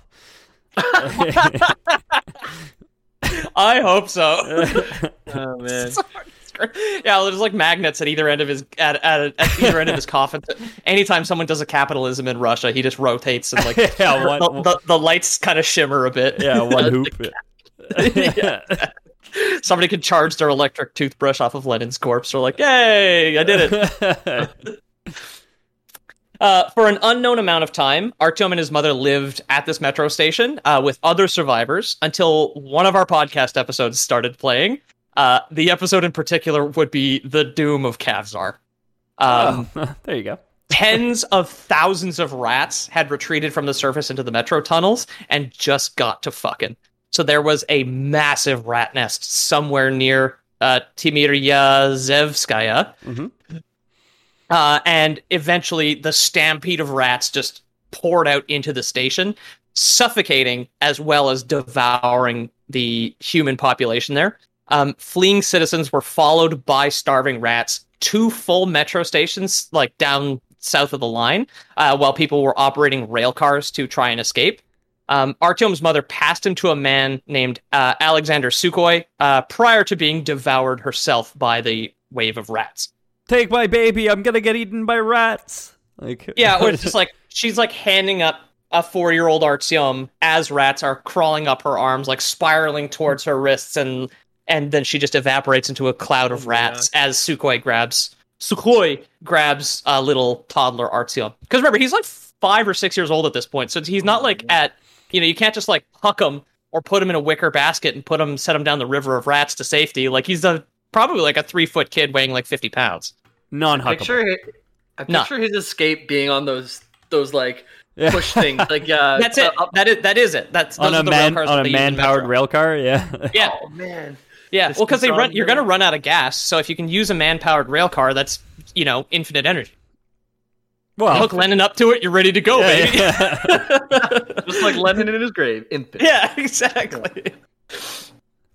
I hope so. Oh man. Yeah, there's like magnets at either end of his at, at, at either end of his coffin. Anytime someone does a capitalism in Russia, he just rotates and like Yeah, one- the, the, the lights kind of shimmer a bit. Yeah, one hoop. Yeah. Somebody could charge their electric toothbrush off of Lenin's corpse. They're like, "Yay, I did it!" Uh, for an unknown amount of time, Artyom and his mother lived at this metro station uh, with other survivors until one of our podcast episodes started playing. Uh, the episode in particular would be The Doom of Kavzar. Um, Oh, there you go. Tens of thousands of rats had retreated from the surface into the metro tunnels and just got to fucking. So there was a massive rat nest somewhere near uh, Timiryazevskaya. Mhm. Uh, and eventually the stampede of rats just poured out into the station, suffocating as well as devouring the human population there. Um, fleeing citizens were followed by starving rats to full metro stations, like down south of the line, uh, while people were operating rail cars to try and escape. Um, Artyom's mother passed him to a man named uh, Alexander Sukhoi uh, prior to being devoured herself by the wave of rats. Take my baby, I'm gonna get eaten by rats. Like Yeah, or it's just like she's like handing up a four-year-old Artyom as rats are crawling up her arms, like spiraling towards her wrists, and and then she just evaporates into a cloud of rats as Sukhoi grabs Sukhoi grabs a little toddler Artyom. Because remember, he's like five or six years old at this point, so he's not like at you know you can't just like huck him or put him in a wicker basket and put him set him down the river of rats to safety. Like he's a probably like a three-foot kid weighing like fifty pounds. non-huckable. Picture, I No. picture his escape being on those those like Yeah. push things. Like uh, That's it. uh, That is that is it. That's those on are a the rail man cars on that a they use in man-powered Metro. rail car. Yeah. Yeah, oh man. yeah. This Well, because they is run, on you're the- going to run out of gas. So if you can use a man-powered rail car, that's you know infinite energy. Well, Hook Lennon up to it, you're ready to go, yeah, baby. yeah. Just like Lennon in his grave, infant. Yeah, exactly.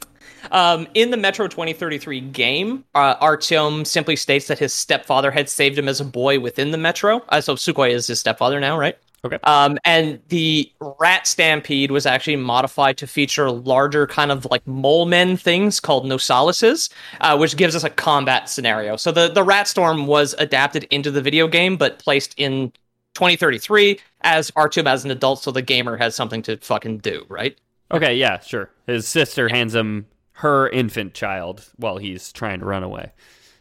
Um, in the Metro twenty thirty-three game, uh, Artyom simply states that his stepfather had saved him as a boy within the Metro. Uh, so Sukhoi is his stepfather now, right? Okay. Um, and the Rat Stampede was actually modified to feature larger kind of like mole men things called Nosalises, uh, which gives us a combat scenario. So the, the Rat Storm was adapted into the video game, but placed in twenty thirty-three as Artyom as an adult, so the gamer has something to fucking do, right? Okay, yeah, sure. His sister hands him her infant child while he's trying to run away.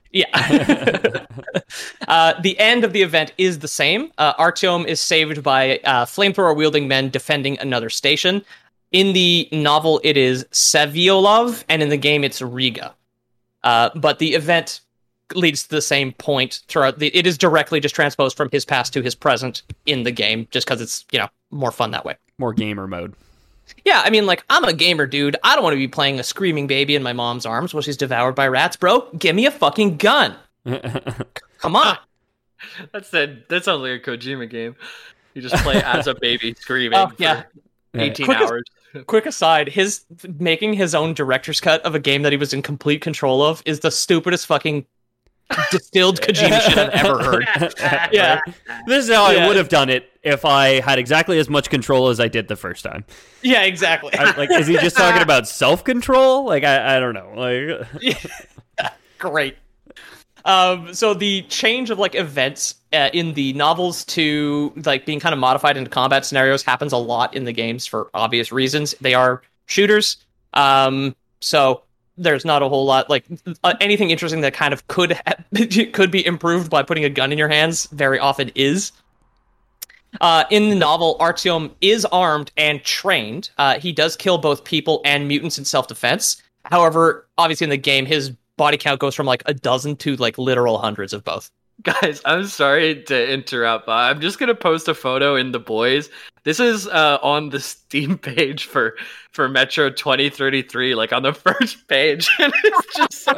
Yeah. uh, the end of the event is the same. Uh, Artyom is saved by uh, flamethrower-wielding men defending another station. In the novel, it is Saviolov, and in the game, it's Riga. Uh, but the event leads to the same point throughout. The, it is directly just transposed from his past to his present in the game, just because it's, you know, more fun that way. More gamer mode. Yeah, I mean, like, I'm a gamer, dude. I don't want to be playing a screaming baby in my mom's arms while she's devoured by rats, bro. Give me a fucking gun. Come on. That's a, that sounds like a Kojima game. You just play as a baby screaming Oh, yeah. for eighteen Quick as- hours. Quick aside, his making his own director's cut of a game that he was in complete control of is the stupidest fucking distilled Kojima shit I've ever heard. Yeah. This is how Yeah. I would have done it if I had exactly as much control as I did the first time. Yeah, exactly. I, like, is he just talking about self-control? Like, I, I don't know. Like, Great. Um, so the change of like events uh, in the novels to like being kind of modified into combat scenarios happens a lot in the games for obvious reasons. They are shooters, um, so there's not a whole lot like uh, anything interesting that kind of could ha- could be improved by putting a gun in your hands. Very often is. Uh, in the novel, Artyom is armed and trained. Uh, he does kill both people and mutants in self-defense. However, obviously in the game, his body count goes from like a dozen to like literal hundreds of both. Guys, I'm sorry to interrupt, but I'm just gonna post a photo in the boys. This is uh, on the Steam page for for Metro twenty thirty-three, like on the first page, and it's just so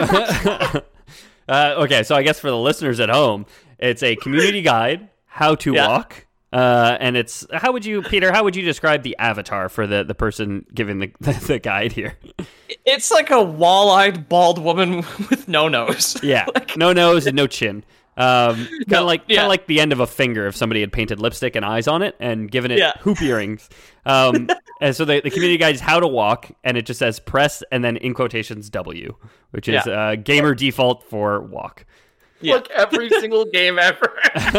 uh, okay, so I guess for the listeners at home, it's a community guide, how to Yeah. walk. Uh, and it's, how would you, Peter, how would you describe the avatar for the, the person giving the, the, the guide here? It's like a wall-eyed bald woman with no nose. Yeah, no nose and no chin. Um, kind of No, like kind yeah. of like the end of a finger if somebody had painted lipstick and eyes on it and given it Yeah. hoop earrings. Um, and so the, the community guide is how to walk, and it just says press and then in quotations W, which is Yeah. uh, gamer default for walk. Yeah. like every single game ever.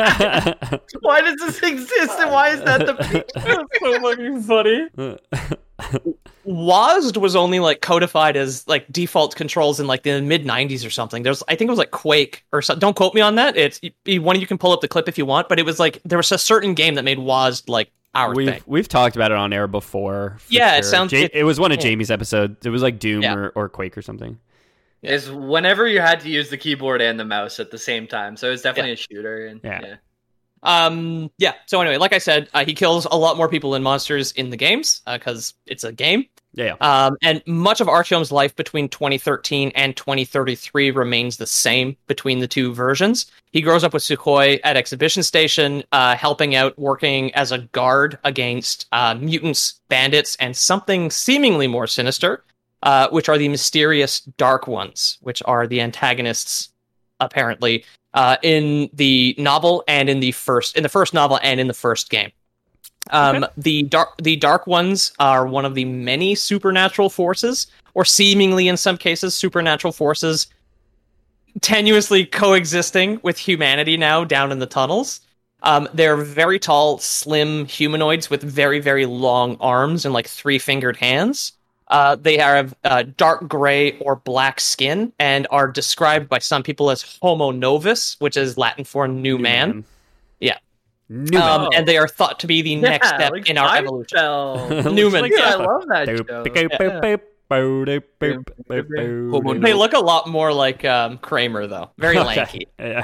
Why does this exist, and why is that the picture? So fucking funny. W A S D was only like codified as like default controls in like the mid nineties or something. There's, I think it was like Quake or something. Don't quote me on that. It's you- one you can pull up the clip if you want, but it was like there was a certain game that made W A S D like our We've thing. we've talked about it on air before. for Yeah, it sure. sounds- Ja- it- it was one of yeah. Jamie's episodes. It was like Doom Yeah. or, or Quake or something. Is whenever you had to use the keyboard and the mouse at the same time, so it's definitely a shooter. And Yeah. yeah. Um, yeah. So anyway, like I said, uh, he kills a lot more people and monsters in the games because it's a game. Yeah, yeah. Um, and much of Artyom's life between twenty thirteen and twenty thirty-three remains the same between the two versions. He grows up with Sukhoi at Exhibition Station, uh, helping out, working as a guard against uh, mutants, bandits, and something seemingly more sinister, uh, which are the mysterious Dark Ones, which are the antagonists, apparently, uh, in the novel and in the first in the first novel and in the first game. Um, Okay. The dark the Dark Ones are one of the many supernatural forces, or seemingly in some cases supernatural forces, tenuously coexisting with humanity now down in the tunnels. Um, they're very tall, slim humanoids with very, very long arms and like three-fingered hands. Uh, they have uh, dark gray or black skin and are described by some people as Homo novus, which is Latin for new, man. Yeah. New Um, man. and they are thought to be the next Yeah, step like in our Time evolution. Spell. Newman. Yeah, I love that show. They look a lot more like um, Kramer, though. Very lanky. Yeah.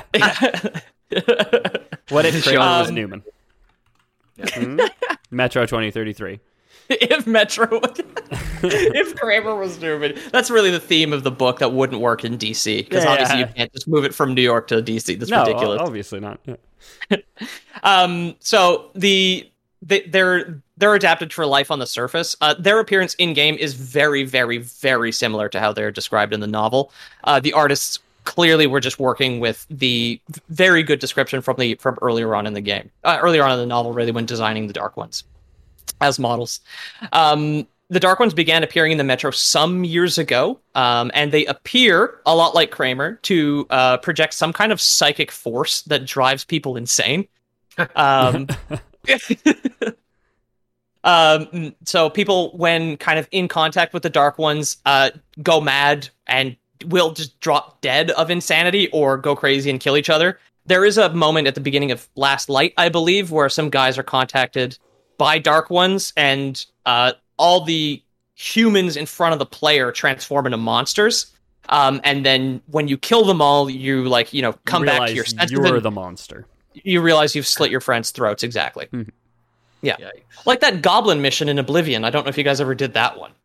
What if Kramer was Um, Newman? Hmm? Metro twenty thirty-three. If Metro, if Kramer was Newman, that's really the theme of the book that wouldn't work in D C because Yeah. obviously you can't just move it from New York to D C. That's No, ridiculous. obviously not. Yeah. Um, so the they, they're they're adapted for life on the surface. Uh, their appearance in game is very, very, very similar to how they're described in the novel. Uh, the artists clearly were just working with the very good description from the from earlier on in the game, uh, earlier on in the novel, really, when designing the Dark Ones as models. Um, the Dark Ones began appearing in the Metro some years ago, um, and they appear a lot like Kramer to uh, project some kind of psychic force that drives people insane. Um, um, so people, when kind of in contact with the Dark Ones, uh, go mad and will just drop dead of insanity or go crazy and kill each other. There is a moment at the beginning of Last Light, I believe, where some guys are contacted by Dark Ones, and uh, all the humans in front of the player transform into monsters. Um, and then when you kill them all, you like you know come you back to your senses. You're the monster. You realize you've slit your friends' throats. Exactly. Mm-hmm. Yeah, Yikes. like that Goblin mission in Oblivion. I don't know if you guys ever did that one.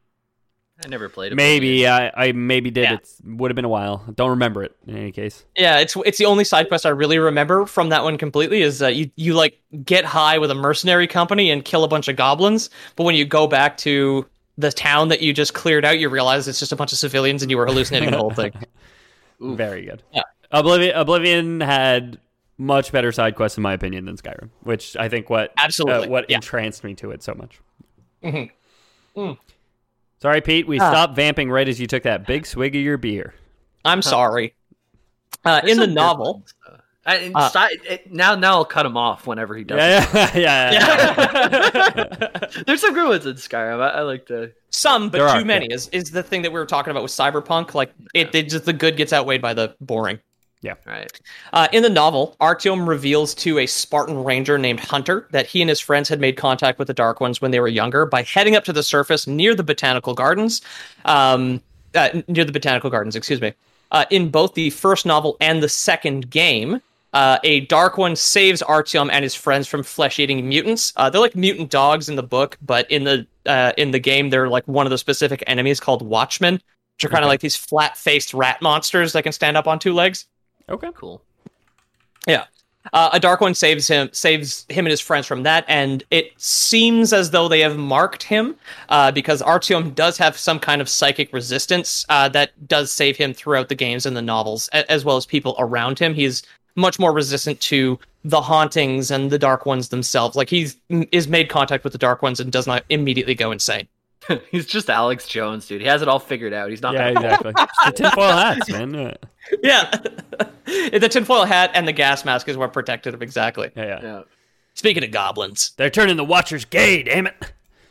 I never played it. Maybe I, I maybe did. Yeah. It would have been a while. Don't remember it in any case. Yeah, it's it's the only side quest I really remember from that one completely. Is uh, you you like get high with a mercenary company and kill a bunch of goblins, but when you go back to the town that you just cleared out, you realize it's just a bunch of civilians and you were hallucinating the whole thing. Ooh. Very good. Yeah. Oblivion Oblivion had much better side quests in my opinion than Skyrim, which I think what absolutely uh, what yeah. entranced me to it so much. Mm-hmm. Mm. Sorry, Pete. We Ah. stopped vamping right as you took that big swig of your beer. I'm sorry. Uh, There's in the some good novel, ones, though. I, and Uh, si- it, now, now I'll cut him off whenever he does. Yeah, yeah, yeah. yeah. it. There's some good ones in Skyrim. I, I like to. some but There too are, many yeah. is is the thing that we were talking about with Cyberpunk. Like it, it just the good gets outweighed by the boring. Right. Uh, in the novel, Artyom reveals to a Spartan ranger named Hunter that he and his friends had made contact with the Dark Ones when they were younger by heading up to the surface near the Botanical Gardens. Um, uh, near the Botanical Gardens, excuse me. Uh, in both the first novel and the second game, uh, a Dark One saves Artyom and his friends from flesh-eating mutants. Uh, they're like mutant dogs in the book, but in the uh, in the game, they're like one of the specific enemies called Watchmen, which are kind of Okay. like these flat-faced rat monsters that can stand up on two legs. Okay. Cool. Yeah. Uh, a Dark One saves him, saves him and his friends from that, and it seems as though they have marked him uh, because Artyom does have some kind of psychic resistance uh, that does save him throughout the games and the novels, a- as well as people around him. He's much more resistant to the hauntings and the Dark Ones themselves. Like he's is made contact with the Dark Ones and does not immediately go insane. He's just Alex Jones, dude. He has it all figured out. He's not. Yeah, exactly. The tinfoil hats, man. Yeah, Yeah, the tinfoil hat and the gas mask is what protected him exactly. yeah. yeah. Yeah. Speaking of goblins. They're turning the Watchers gay. Damn it.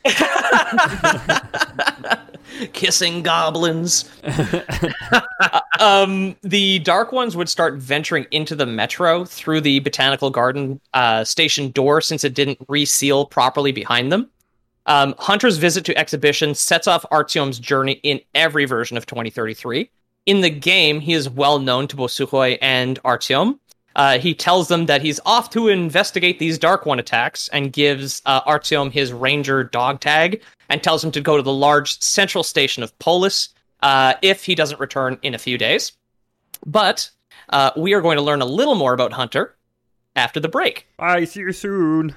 Kissing goblins. Uh, um, the Dark Ones would start venturing into the metro through the Botanical Garden uh, station door since it didn't reseal properly behind them. Um, Hunter's visit to exhibition sets off Artyom's journey in every version of twenty thirty-three. In the game, he is well known to Bosukhoi and Artyom. Uh, he tells them that he's off to investigate these Dark One attacks and gives uh, Artyom his ranger dog tag and tells him to go to the large central station of Polis uh, if he doesn't return in a few days. But uh, we are going to learn a little more about Hunter after the break. I see you soon.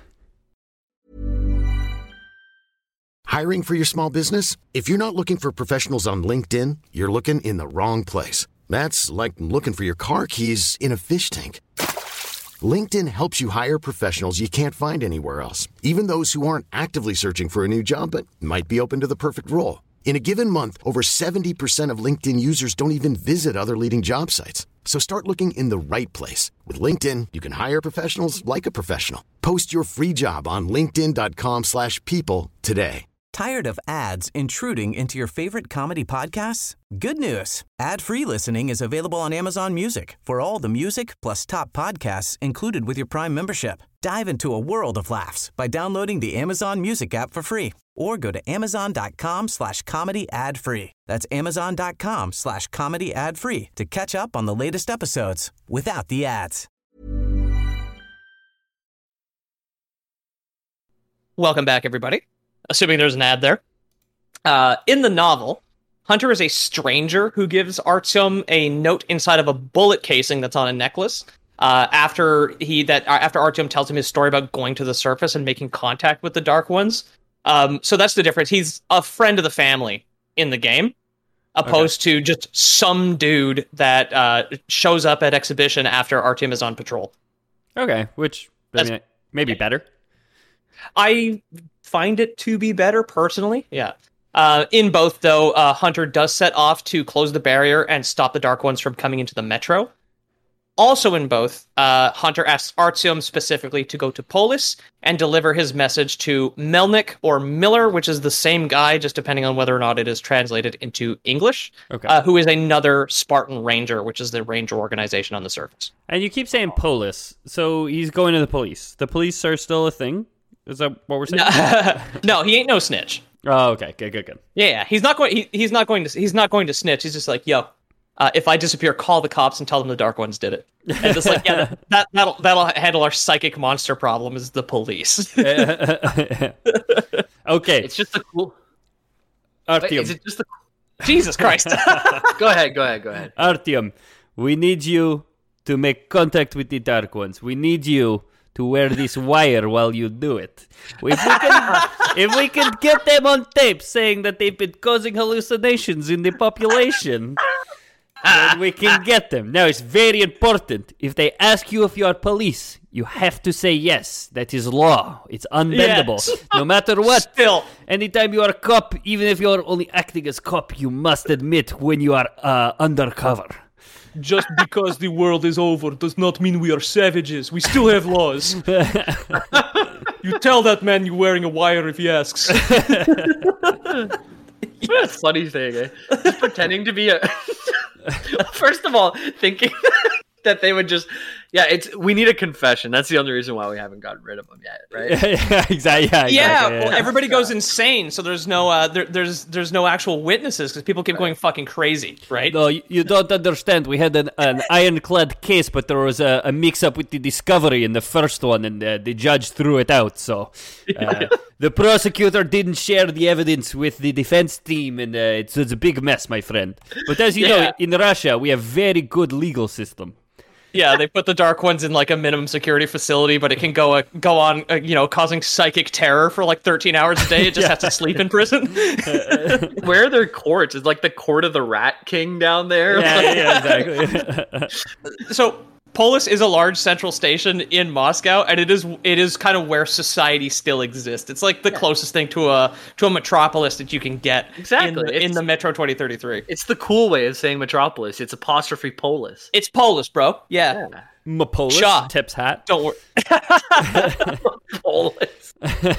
Hiring for your small business? If you're not looking for professionals on LinkedIn, you're looking in the wrong place. That's like looking for your car keys in a fish tank. LinkedIn helps you hire professionals you can't find anywhere else, even those who aren't actively searching for a new job but might be open to the perfect role. In a given month, over seventy percent of LinkedIn users don't even visit other leading job sites. So start looking in the right place. With LinkedIn, you can hire professionals like a professional. Post your free job on linkedin.com slash people today. Tired of ads intruding into your favorite comedy podcasts? Good news. Ad-free listening is available on Amazon Music for all the music plus top podcasts included with your Prime membership. Dive into a world of laughs by downloading the Amazon Music app for free or go to amazon.com slash comedy ad free. That's amazon.com slash comedy ad free to catch up on the latest episodes without the ads. Welcome back, everybody. Assuming there's an ad there. Uh, in the novel, Hunter is a stranger who gives Artyom a note inside of a bullet casing that's on a necklace. uh, after he that uh, after Artyom tells him his story about going to the surface and making contact with the Dark Ones. Um, so that's the difference. He's a friend of the family in the game, opposed okay. to just some dude that uh, shows up at exhibition after Artyom is on patrol. Okay, which I mean, maybe better. I find it to be better personally. Yeah. Uh, in both, though, uh, Hunter does set off to close the barrier and stop the Dark Ones from coming into the metro. Also in both, uh, Hunter asks Artyom specifically to go to Polis and deliver his message to Melnik or Miller, which is the same guy, just depending on whether or not it is translated into English, okay. uh, who is another Spartan Ranger, which is the ranger organization on the surface. And you keep saying Polis, so he's going to the police. The police are still a thing? Is that what we're saying? No, no he ain't no snitch. Oh, okay, good, good, good. Yeah, yeah. he's not going. He, he's not going to. He's not going to snitch. He's just like, yo. Uh, if I disappear, call the cops and tell them the Dark Ones did it. And it's like, yeah, that, that that'll that'll handle our psychic monster problem. Is the police? Okay, it's just a cool. Artyom, Wait, is it just a... Jesus Christ? Go ahead, go ahead, go ahead. Artyom, we need you to make contact with the Dark Ones. We need you to wear this wire while you do it. If we can, if we can get them on tape saying that they've been causing hallucinations in the population, then we can get them. Now, it's very important. If they ask you if you are police, you have to say yes. That is law. It's unbendable. Yes. No matter what. Still. Anytime you are a cop, even if you are only acting as cop, you must admit when you are uh, undercover. Just because the world is over does not mean we are savages. We still have laws. You tell that man you're wearing a wire if he asks. What a funny thing, eh? Just pretending to be a... First of all, thinking that they would just... Yeah, it's we need a confession. That's the only reason why we haven't gotten rid of them yet, right? yeah, exactly. Yeah, exactly. yeah, well, everybody goes insane, so there's no uh, there, there's there's no actual witnesses because people keep going fucking crazy, right? No, you, you don't understand. We had an, an ironclad case, but there was a, a mix-up with the discovery in the first one, and uh, the judge threw it out. So uh, the prosecutor didn't share the evidence with the defense team, and uh, it's, it's a big mess, my friend. But as you yeah. know, in Russia, we have very good legal system. Yeah, they put the Dark Ones in like a minimum security facility, but it can go uh, go on, uh, you know, causing psychic terror for like thirteen hours a day. It just yeah. has to sleep in prison. Where are their courts? Is like the court of the Rat King down there? Yeah, yeah, exactly. So Polis is a large central station in Moscow, and it is it is kind of where society still exists. It's like the yeah. closest thing to a to a metropolis that you can get exactly in the, in the Metro twenty thirty-three. It's the cool way of saying metropolis. It's apostrophe polis. It's Polis, bro. Yeah. yeah. Mapolis. Shaw. Tips hat. Don't worry. Polis.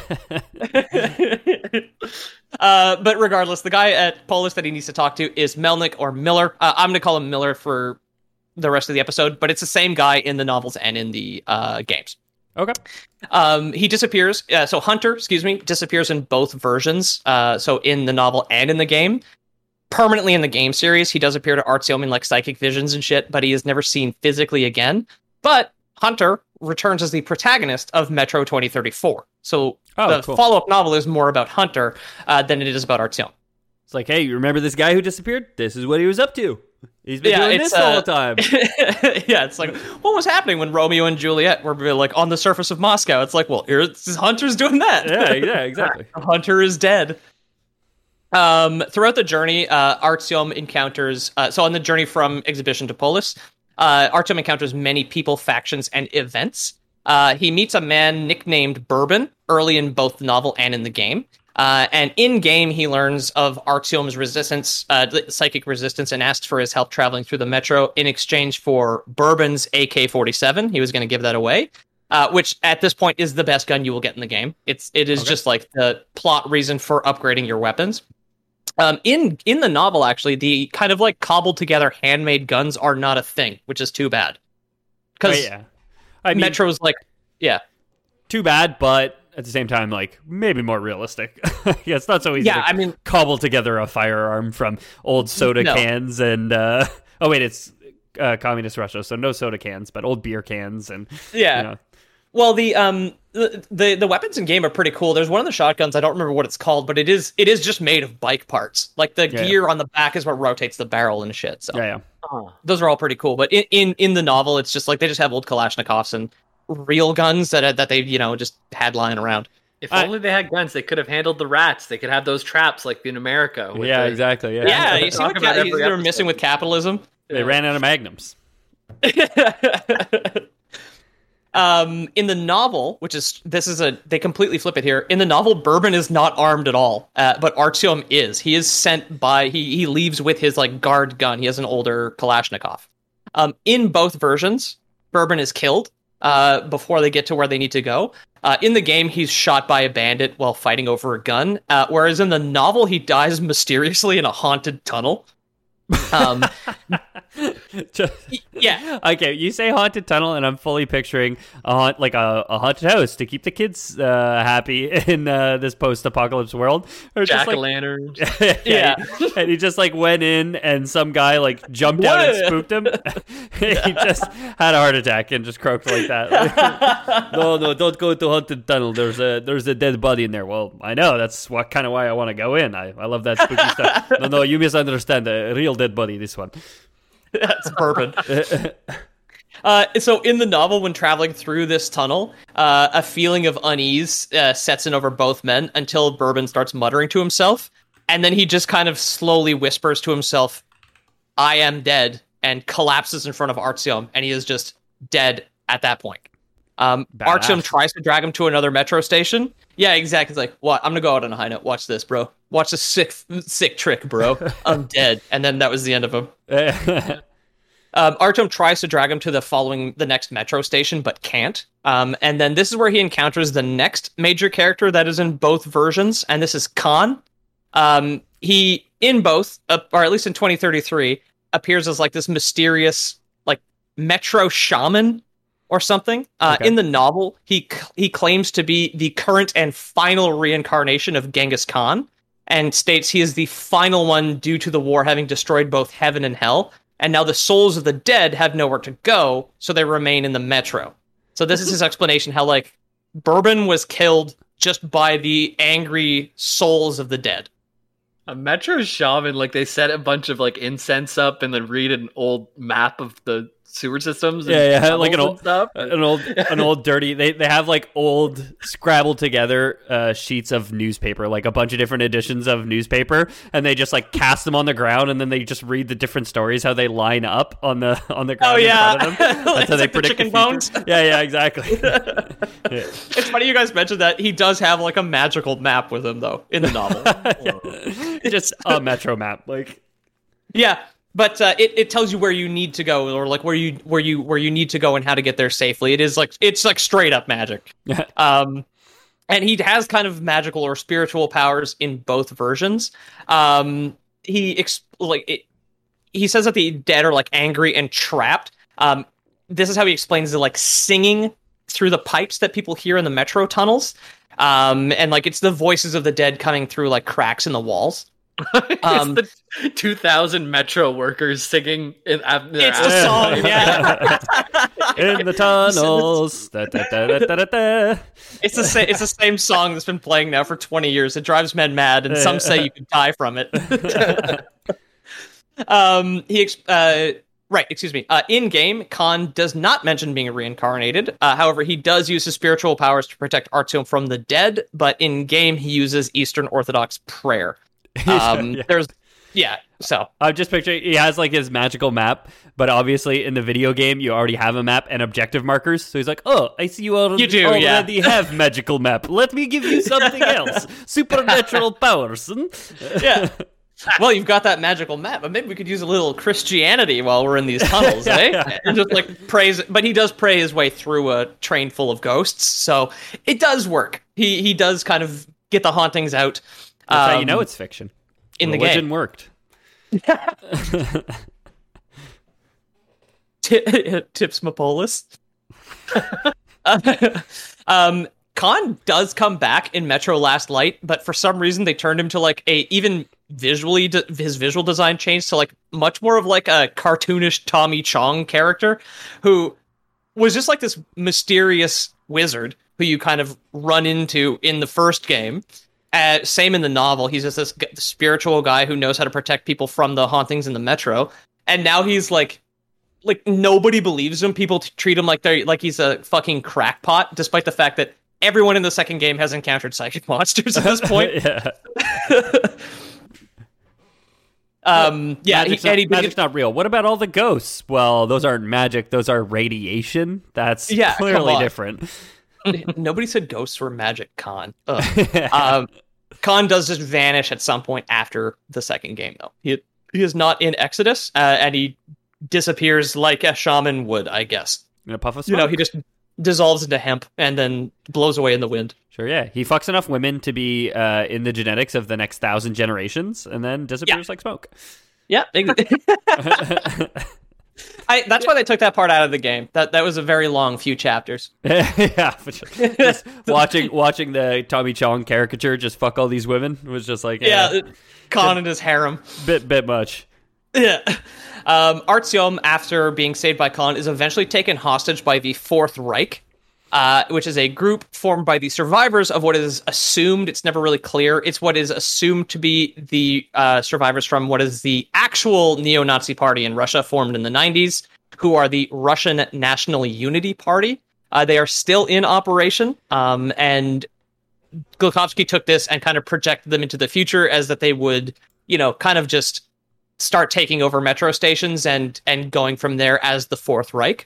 uh, but regardless, the guy at Polis that he needs to talk to is Melnik or Miller. Uh, I'm going to call him Miller for the rest of the episode, but it's the same guy in the novels and in the uh, games. Okay. Um, he disappears. Uh, so Hunter, excuse me, disappears in both versions. Uh, so in the novel and in the game. Permanently in the game series, he does appear to Artyom in like psychic visions and shit, but he is never seen physically again. But Hunter returns as the protagonist of Metro twenty thirty-four. So oh, the cool. follow-up novel is more about Hunter uh, than it is about Artyom. It's like, hey, you remember this guy who disappeared? This is what he was up to. He's been yeah, doing this uh, the whole time. Yeah, it's like, what was happening when Romeo and Juliet were like on the surface of Moscow? It's like, well, here's Hunter's doing that. Yeah, yeah, exactly. Hunter is dead. Um, throughout the journey, uh, Artyom encounters, uh, so on the journey from Exhibition to Polis, uh, Artyom encounters many people, factions, and events. Uh, he meets a man nicknamed Bourbon early in both the novel and in the game. Uh, and in-game, he learns of Artyom's resistance, uh, psychic resistance, and asks for his help traveling through the metro in exchange for Bourbon's A K forty-seven. He was going to give that away, uh, which at this point is the best gun you will get in the game. It's it is okay. just like the plot reason for upgrading your weapons. Um, in in the novel, actually, the kind of like cobbled together handmade guns are not a thing, which is too bad. Because oh, yeah. I mean, Metro's like, yeah, too bad, but at the same time, like, maybe more realistic. Yeah, it's not so easy yeah, to I mean, cobble together a firearm from old soda no. cans and, uh, oh wait, it's uh, communist Russia, so no soda cans, but old beer cans and, yeah. you know. Well, the um the, the the weapons in game are pretty cool. There's one of the shotguns, I don't remember what it's called, but it is it is just made of bike parts. Like the Yeah. gear on the back is what rotates the barrel and shit. So Yeah, yeah. Oh. those are all pretty cool. But in, in in the novel, it's just like they just have old Kalashnikovs and real guns that that they you know just had lying around. If I- only they had guns, they could have handled the rats. They could have those traps like in America. with Yeah, the- exactly. Yeah. Yeah, you see Talk what about ca- every they were episode. missing with capitalism. They ran out of magnums. um, in the novel, which is this is a they completely flip it here. In the novel, Bourbon is not armed at all, uh, but Artyom is. He is sent by he he leaves with his like guard gun. He has an older Kalashnikov. Um, in both versions, Bourbon is killed uh, before they get to where they need to go. Uh, in the game, he's shot by a bandit while fighting over a gun, uh, whereas in the novel, he dies mysteriously in a haunted tunnel. Um, Just- yeah. Okay, you say haunted tunnel, and I'm fully picturing a haunt, like a, a haunted house to keep the kids uh, happy in uh, this post-apocalypse world. Or just Jack o' like, lanterns. Yeah. and he just like went in, and some guy like jumped out and What? spooked him. He just had a heart attack and just croaked like that. no, no, don't go to haunted tunnel. There's a there's a dead body in there. Well, I know that's what kind of why I want to go in. I, I love that spooky stuff. No, no, you misunderstand. A real dead body. This one. That's Bourbon. Uh, so in the novel, when traveling through this tunnel, uh, a feeling of unease uh, sets in over both men until Bourbon starts muttering to himself, and then he just kind of slowly whispers to himself, "I am dead," and collapses in front of Artyom, and he is just dead at that point. Um, Badass. Artyom tries to drag him to another metro station. Yeah, exactly. He's like, "What? I'm gonna go out on a high note. Watch this, bro. Watch this sick, sick trick, bro. I'm dead." And then that was the end of him. Um, Artyom tries to drag him to the following, the next metro station, but can't. Um, and then this is where he encounters the next major character that is in both versions, and this is Khan. Um, he, in both, uh, or at least in twenty thirty-three, appears as like this mysterious, like metro shaman or something. Uh, Okay. In the novel, he c- he claims to be the current and final reincarnation of Genghis Khan, and states he is the final one due to the war having destroyed both heaven and hell. And now the souls of the dead have nowhere to go, so they remain in the metro. So this is his explanation how, like, Bourbon was killed just by the angry souls of the dead. A metro shaman, like they set a bunch of like incense up and then read an old map of the sewer systems. And Yeah, yeah, like an tunnels and old, stuff. an old, an old dirty. They they have like old scrabbled together uh, sheets of newspaper, like a bunch of different editions of newspaper, and they just like cast them on the ground, and then they just read the different stories how they line up on the on the ground Oh, yeah. in front of them. That's It's how they like the predict chicken future. bones. Yeah, yeah, exactly. Yeah. It's funny you guys mentioned that. He does have, like, a magical map with him, though, in the novel. Just a metro map, like. Yeah, but uh, it, it tells you where you need to go, or like where you where you where you need to go and how to get there safely. It is like it's like straight up magic. Um, and he has kind of magical or spiritual powers in both versions. Um, he ex- like it, he says that the dead are like angry and trapped. Um, this is how he explains the like singing through the pipes that people hear in the metro tunnels. Um, and like it's the voices of the dead coming through like cracks in the walls. Um, it's the two thousand metro workers singing in at their It's the song, yeah. In the tunnels. Da, da, da, da, da, da, da. It's the same. It's the same song that's been playing now for twenty years. It drives men mad, and some say you could die from it. um, he, ex- uh, right. Excuse me. Uh, in game, Khan does not mention being reincarnated. Uh, however, he does use his spiritual powers to protect Artyom from the dead. But in game, he uses Eastern Orthodox prayer. Um, Yeah. There's, yeah. So I'm just picturing he has like his magical map, but obviously in the video game you already have a map and objective markers. So he's like, "Oh, I see you already, You do, already yeah. have magical map. Let me give you something else, supernatural powers." Hmm? yeah. Well, you've got that magical map, but maybe we could use a little Christianity while we're in these tunnels, Yeah, eh? yeah. And just like praise, but he does pray his way through a train full of ghosts, so it does work. He he does kind of get the hauntings out. That's how you know um, it's fiction. in the Religion game. worked. T- Tips Mapolis. um, Khan does come back in Metro Last Light, but for some reason they turned him to like a even visually de- his visual design changed to like much more of like a cartoonish Tommy Chong character who was just like this mysterious wizard who you kind of run into in the first game. Uh, same in the novel. He's just this g- spiritual guy who knows how to protect people from the hauntings in the metro. And now he's like, like nobody believes him. People t- treat him like they're like he's a fucking crackpot, despite the fact that everyone in the second game has encountered psychic monsters at this point. yeah. um, yeah, magic's, he, not, and he, magic's not real. What about all the ghosts? Well, those aren't magic. Those are radiation. That's Yeah, come clearly on. different. Nobody said ghosts were magic, Khan. um, Khan does just vanish at some point after the second game, though. He he is not in Exodus, uh, and he disappears like a shaman would, I guess. In a puff of You smoke. know, he just dissolves into hemp and then blows away in the wind. Sure, yeah. He fucks enough women to be uh, in the genetics of the next thousand generations, and then disappears like smoke. Yeah, I, that's why they took that part out of the game. That that was a very long few chapters. yeah, but just, just watching watching the Tommy Chong caricature just fuck all these women was just like Yeah, eh, Khan and his harem. bit bit much. Yeah. Um, Artyom, after being saved by Khan, is eventually taken hostage by the Fourth Reich, uh, which is a group formed by the survivors of what is assumed, it's never really clear, it's what is assumed to be the uh, survivors from what is the actual neo-Nazi party in Russia formed in the nineties, who are the Russian National Unity Party. Uh, they are still in operation, um, and Glukhovsky took this and kind of projected them into the future as that they would, you know, kind of just start taking over metro stations and and going from there as the Fourth Reich.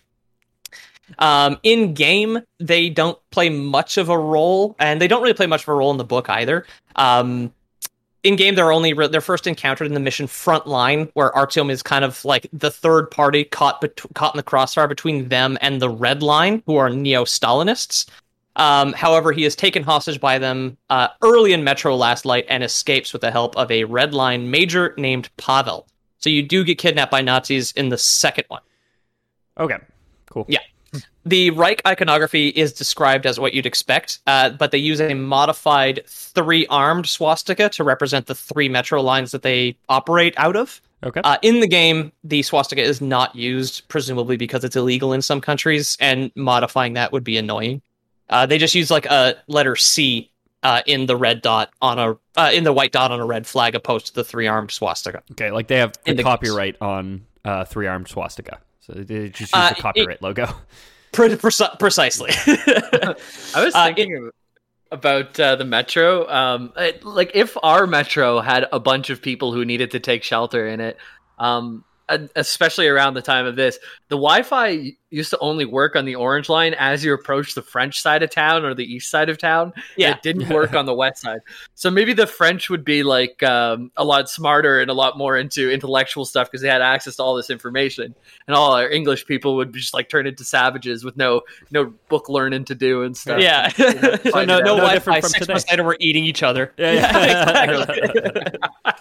Um, in game, they don't play much of a role, and they don't really play much of a role in the book either. Um, in game, they're only re- they're first encountered in the mission Frontline, where Artyom is kind of like the third party caught bet- caught in the crossfire between them and the Red Line, who are neo-Stalinists. Um, however, he is taken hostage by them uh, early in Metro Last Light and escapes with the help of a Red Line major named Pavel. So you do get kidnapped by Nazis in the second one. Okay, cool. Yeah. The Reich iconography is described as what you'd expect, uh, but they use a modified three-armed swastika to represent the three metro lines that they operate out of. Okay. Uh, in the game, the swastika is not used, presumably because it's illegal in some countries, and modifying that would be annoying. Uh, they just use like a letter C uh, in the red dot on a uh, in the white dot on a red flag, opposed to the three-armed swastika. Okay, like they have the, In the copyright on uh, three-armed swastika, so they just use Uh, the copyright it- logo. Pre- preci- precisely. I was Uh, thinking about uh, the metro. Um, it- like if our metro had a bunch of people who needed to take shelter in it, um, and especially around the time of this, the Wi-Fi used to only work on the orange line as you approach the French side of town or the east side of town. Yeah. It didn't work on the west side. So maybe the French would be like um, a lot smarter and a lot more into intellectual stuff because they had access to all this information, and all our English people would be just like turn into savages with no no book learning to do and stuff. Yeah. So no, no, no Wi-Fi. different from Six today. months later, we're eating each other. Yeah, yeah. exactly.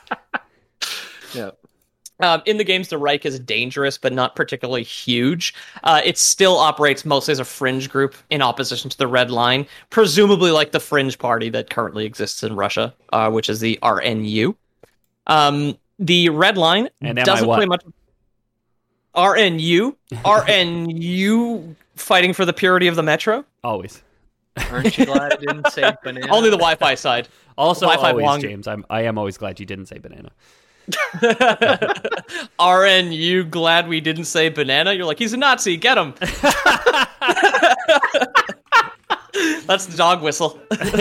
Yeah. Um, in the games, the Reich is dangerous, but not particularly huge. Uh, it still operates mostly as a fringe group in opposition to the Red Line, presumably like the fringe party that currently exists in Russia, uh, which is the R N U. Um, the Red Line And am I doesn't what? play much. R N U, R N U, fighting for the purity of the metro. Always. Aren't you glad I didn't say banana? Only the Wi-Fi side. Also, Wi-Fi always, belong- James. I'm I am always glad you didn't say banana. R N U, glad we didn't say banana. You're like, he's a Nazi, get him. That's the dog whistle.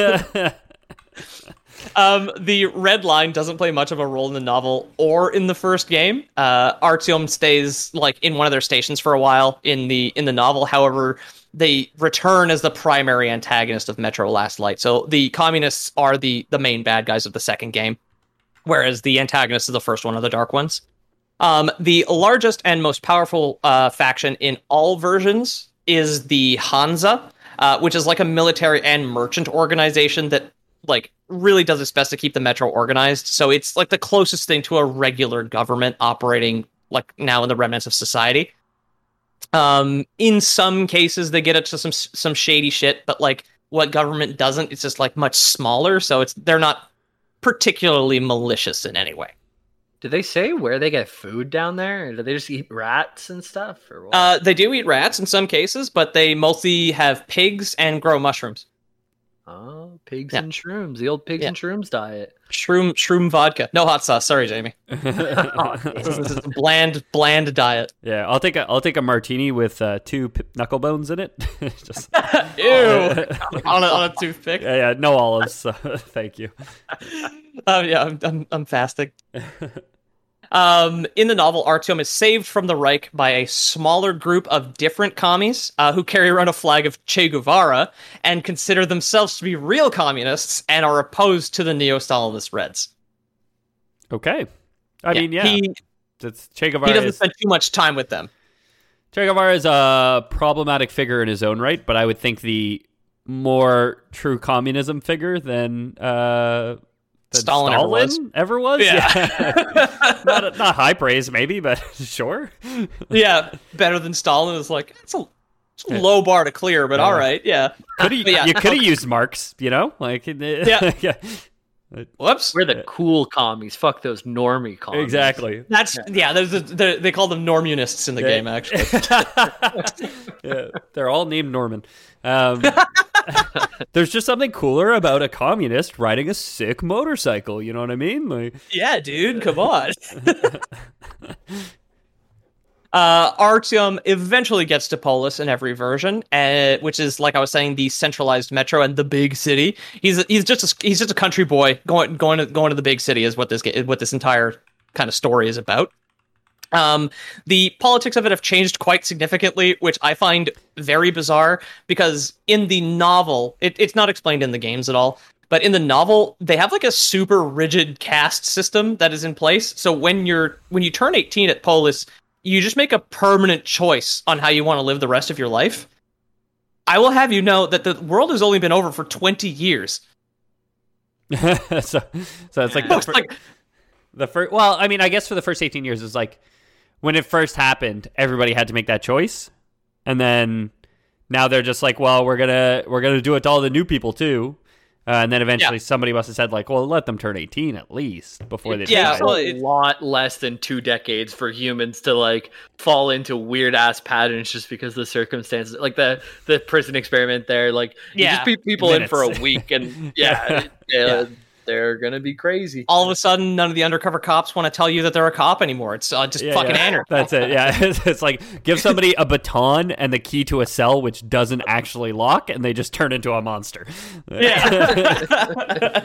um, the Red Line doesn't play much of a role in the novel or in the first game. Uh, Artyom stays like in one of their stations for a while in the in the novel. However, they return as the primary antagonist of Metro Last Light. So the communists are the the main bad guys of the second game, whereas the antagonists of the first one are the Dark Ones. Um, the largest and most powerful uh, faction in all versions is the Hansa, uh, which is like a military and merchant organization that like really does its best to keep the metro organized. So it's like the closest thing to a regular government operating like now in the remnants of society. Um, in some cases, they get into some some shady shit, but like what government doesn't, it's just like much smaller. So it's they're not particularly malicious in any way. Do they say where they get food down there? Or do they just eat rats and stuff? Or what? Uh, they do eat rats in some cases, but they mostly have pigs and grow mushrooms. Oh, pigs Yeah. and shrooms. The old pigs Yeah. and shrooms diet. Shroom, shroom vodka. No hot sauce. Sorry, Jamie. Oh, This is a bland, bland diet. Yeah, I'll take a I'll take a martini with uh, two p- knuckle bones in it. Just Ew. on, a, on a toothpick. yeah, yeah, no olives. So, thank you. Oh yeah, I'm, I'm, I'm fasting. Um, in the novel, Artyom is saved from the Reich by a smaller group of different commies uh, who carry around a flag of Che Guevara and consider themselves to be real communists and are opposed to the neo-Stalinist Reds. Okay, I Yeah, mean, yeah, he, that's Che Guevara. he doesn't is, spend too much time with them. Che Guevara is a problematic figure in his own right, but I would think the more true communism figure than uh, than Stalin ever was. ever was. Yeah. Yeah. not not high praise, maybe, but sure. Yeah, better than Stalin is like, it's a, it's a low bar to clear, but Yeah. all right, yeah. Could have, Yeah. You could have used Marx, you know, like Yeah. yeah, Whoops. We're the cool commies. Fuck those normie commies. exactly. That's, yeah, there's a, they they call them Normunists in the Yeah. game, actually. Yeah, they're all named Norman. Um, there's just something cooler about a communist riding a sick motorcycle. You know what I mean? Like, Yeah, dude, come on. uh, Artyom eventually gets to Polis in every version, uh, which is, like I was saying, the centralized metro and the big city. He's he's just a, he's just a country boy going going to going to the big city is what this ga- what this entire kind of story is about. Um, the politics of it have changed quite significantly, which I find very bizarre because in the novel, it, it's not explained in the games at all, but in the novel, they have like a super rigid caste system that is in place. So when you're, when you turn eighteen at Polis, you just make a permanent choice on how you want to live the rest of your life. I will have you know that the world has only been over for twenty years. so, so it's like the, It's fir- like, the first. Well, I mean, I guess for the first eighteen years, it's like when it first happened, everybody had to make that choice, and then now they're just like, well, we're gonna we're gonna do it to all the new people too. Uh, and then eventually Yeah. somebody must have said, like, well, let them turn eighteen at least before they Yeah, take it. well, a it- lot less than two decades for humans to like fall into weird ass patterns just because of the circumstances. Like the the prison experiment there, like you Yeah. just beat people in for a Minutes. week, and yeah, Yeah. yeah, they're gonna be crazy. all of a sudden, none of the undercover cops want to tell you that they're a cop anymore. It's uh, just Yeah, fucking yeah. anarchy. That's it. Yeah, it's, it's like give somebody a baton and the key to a cell which doesn't actually lock, and they just turn into a monster. Yeah.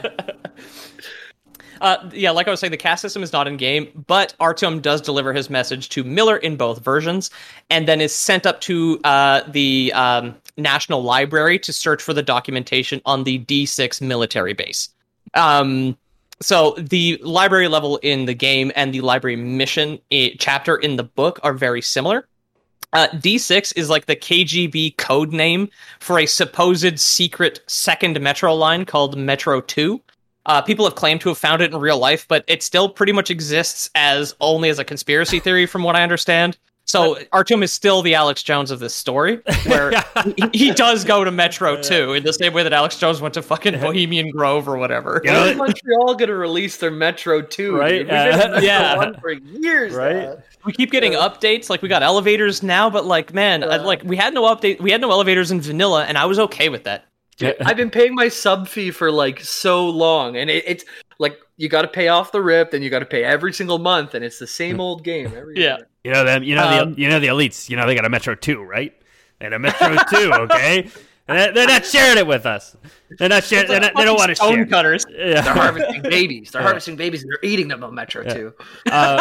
uh, yeah, like I was saying, the caste system is not in game, but Artyom does deliver his message to Miller in both versions, and then is sent up to uh, the um, National Library to search for the documentation on the D six military base. Um, so the library level in the game and the library mission i- chapter in the book are very similar. Uh, D six is like the K G B code name for a supposed secret second metro line called Metro two. Uh, people have claimed to have found it in real life, but it still pretty much exists as only as a conspiracy theory, from what I understand. So Artyom is still the Alex Jones of this story, where he, he does go to Metro two in the same way that Alex Jones went to fucking Bohemian Grove or whatever. You know, When is Montreal gonna release their Metro two? Right? Dude? We've been Uh, Metro yeah. one for years, Right? now. We keep getting updates, like we got elevators now, but like, man, I, like we had no update, we had no elevators in vanilla, and I was okay with that. I've been paying my sub fee for like so long, and it, it's like you got to pay off the rip, then you got to pay every single month, and it's the same old game every Yeah. year. You know them. You know Um, the. You know the elites. You know they got a Metro two, right? They got a Metro two, okay? And they- they're not sharing it with us. They're not sharing. They're not, they don't want to share. Stonecutters. They're Yeah. harvesting babies. They're Yeah. harvesting babies, and they're eating them on Metro two. Uh,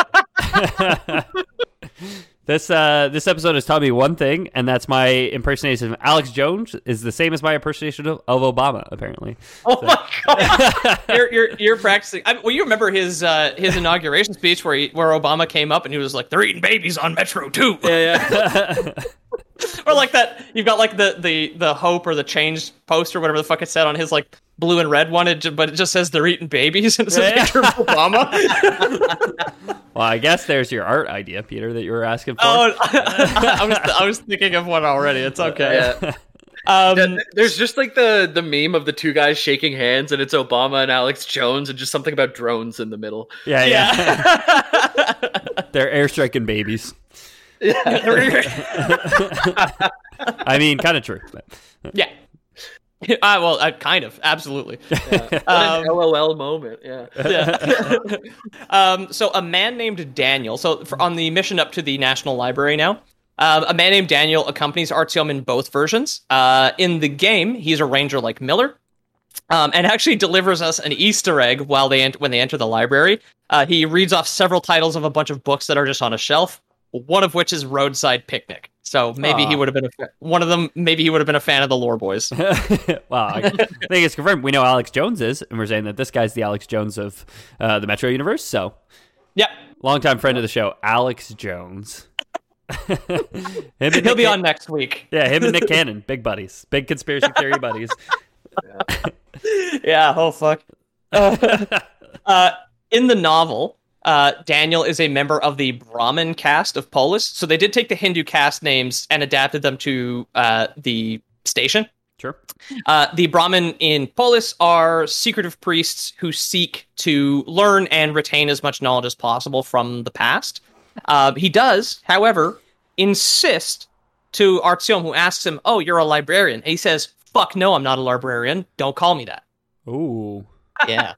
this uh, this episode has taught me one thing, and that's my impersonation of Alex Jones is the same as my impersonation of, of Obama. Apparently. Oh my god! you're you're you're practicing. I, well, you remember his uh, his inauguration speech where he, where Obama came up and he was like, "They're eating babies on Metro two." Yeah. Or like that. You've got like the the the hope or the change poster, whatever the fuck it said on his like blue and red one, it, ju- but it just says they're eating babies and it's a Yeah. picture of Obama. Well, I guess there's your art idea, Peter, that you were asking for. Oh, I was I was thinking of one already. It's okay. Yeah. Um, There's just like the the meme of the two guys shaking hands, and it's Obama and Alex Jones, and just something about drones in the middle. Yeah, yeah. yeah. They're airstriking babies. Yeah. I mean, kind of true. But. yeah. Uh, well, uh, kind of, absolutely. Yeah. Um, An L O L moment, yeah. Yeah. um, so a man named Daniel, so for, on the mission up to the National Library now, um, a man named Daniel accompanies Artyom in both versions. Uh, in the game, he's a ranger like Miller, um, and actually delivers us an Easter egg while they ent- when they enter the library. Uh, he reads off several titles of a bunch of books that are just on a shelf, one of which is Roadside Picnic. So maybe Aww. he would have been a fa- one of them. Maybe he would have been a fan of the Lore Boys. Well, I think it's confirmed. We know Alex Jones is, and we're saying that this guy's the Alex Jones of uh, the Metro universe. So, Yep, longtime friend of the show, Alex Jones. him and he'll Nick be Can- on next week. Yeah, him and Nick Cannon, big buddies, big conspiracy theory buddies. Yeah. Oh fuck. Uh, uh, in the novel. Uh, Daniel is a member of the Brahmin caste of Polis, so they did take the Hindu caste names and adapted them to uh, the station. Sure. Uh, the Brahmin in Polis are secretive priests who seek to learn and retain as much knowledge as possible from the past. Uh, he does, however, insist to Artyom, who asks him, "Oh, you're a librarian." And he says, "Fuck no, I'm not a librarian. Don't call me that." Ooh, Yeah.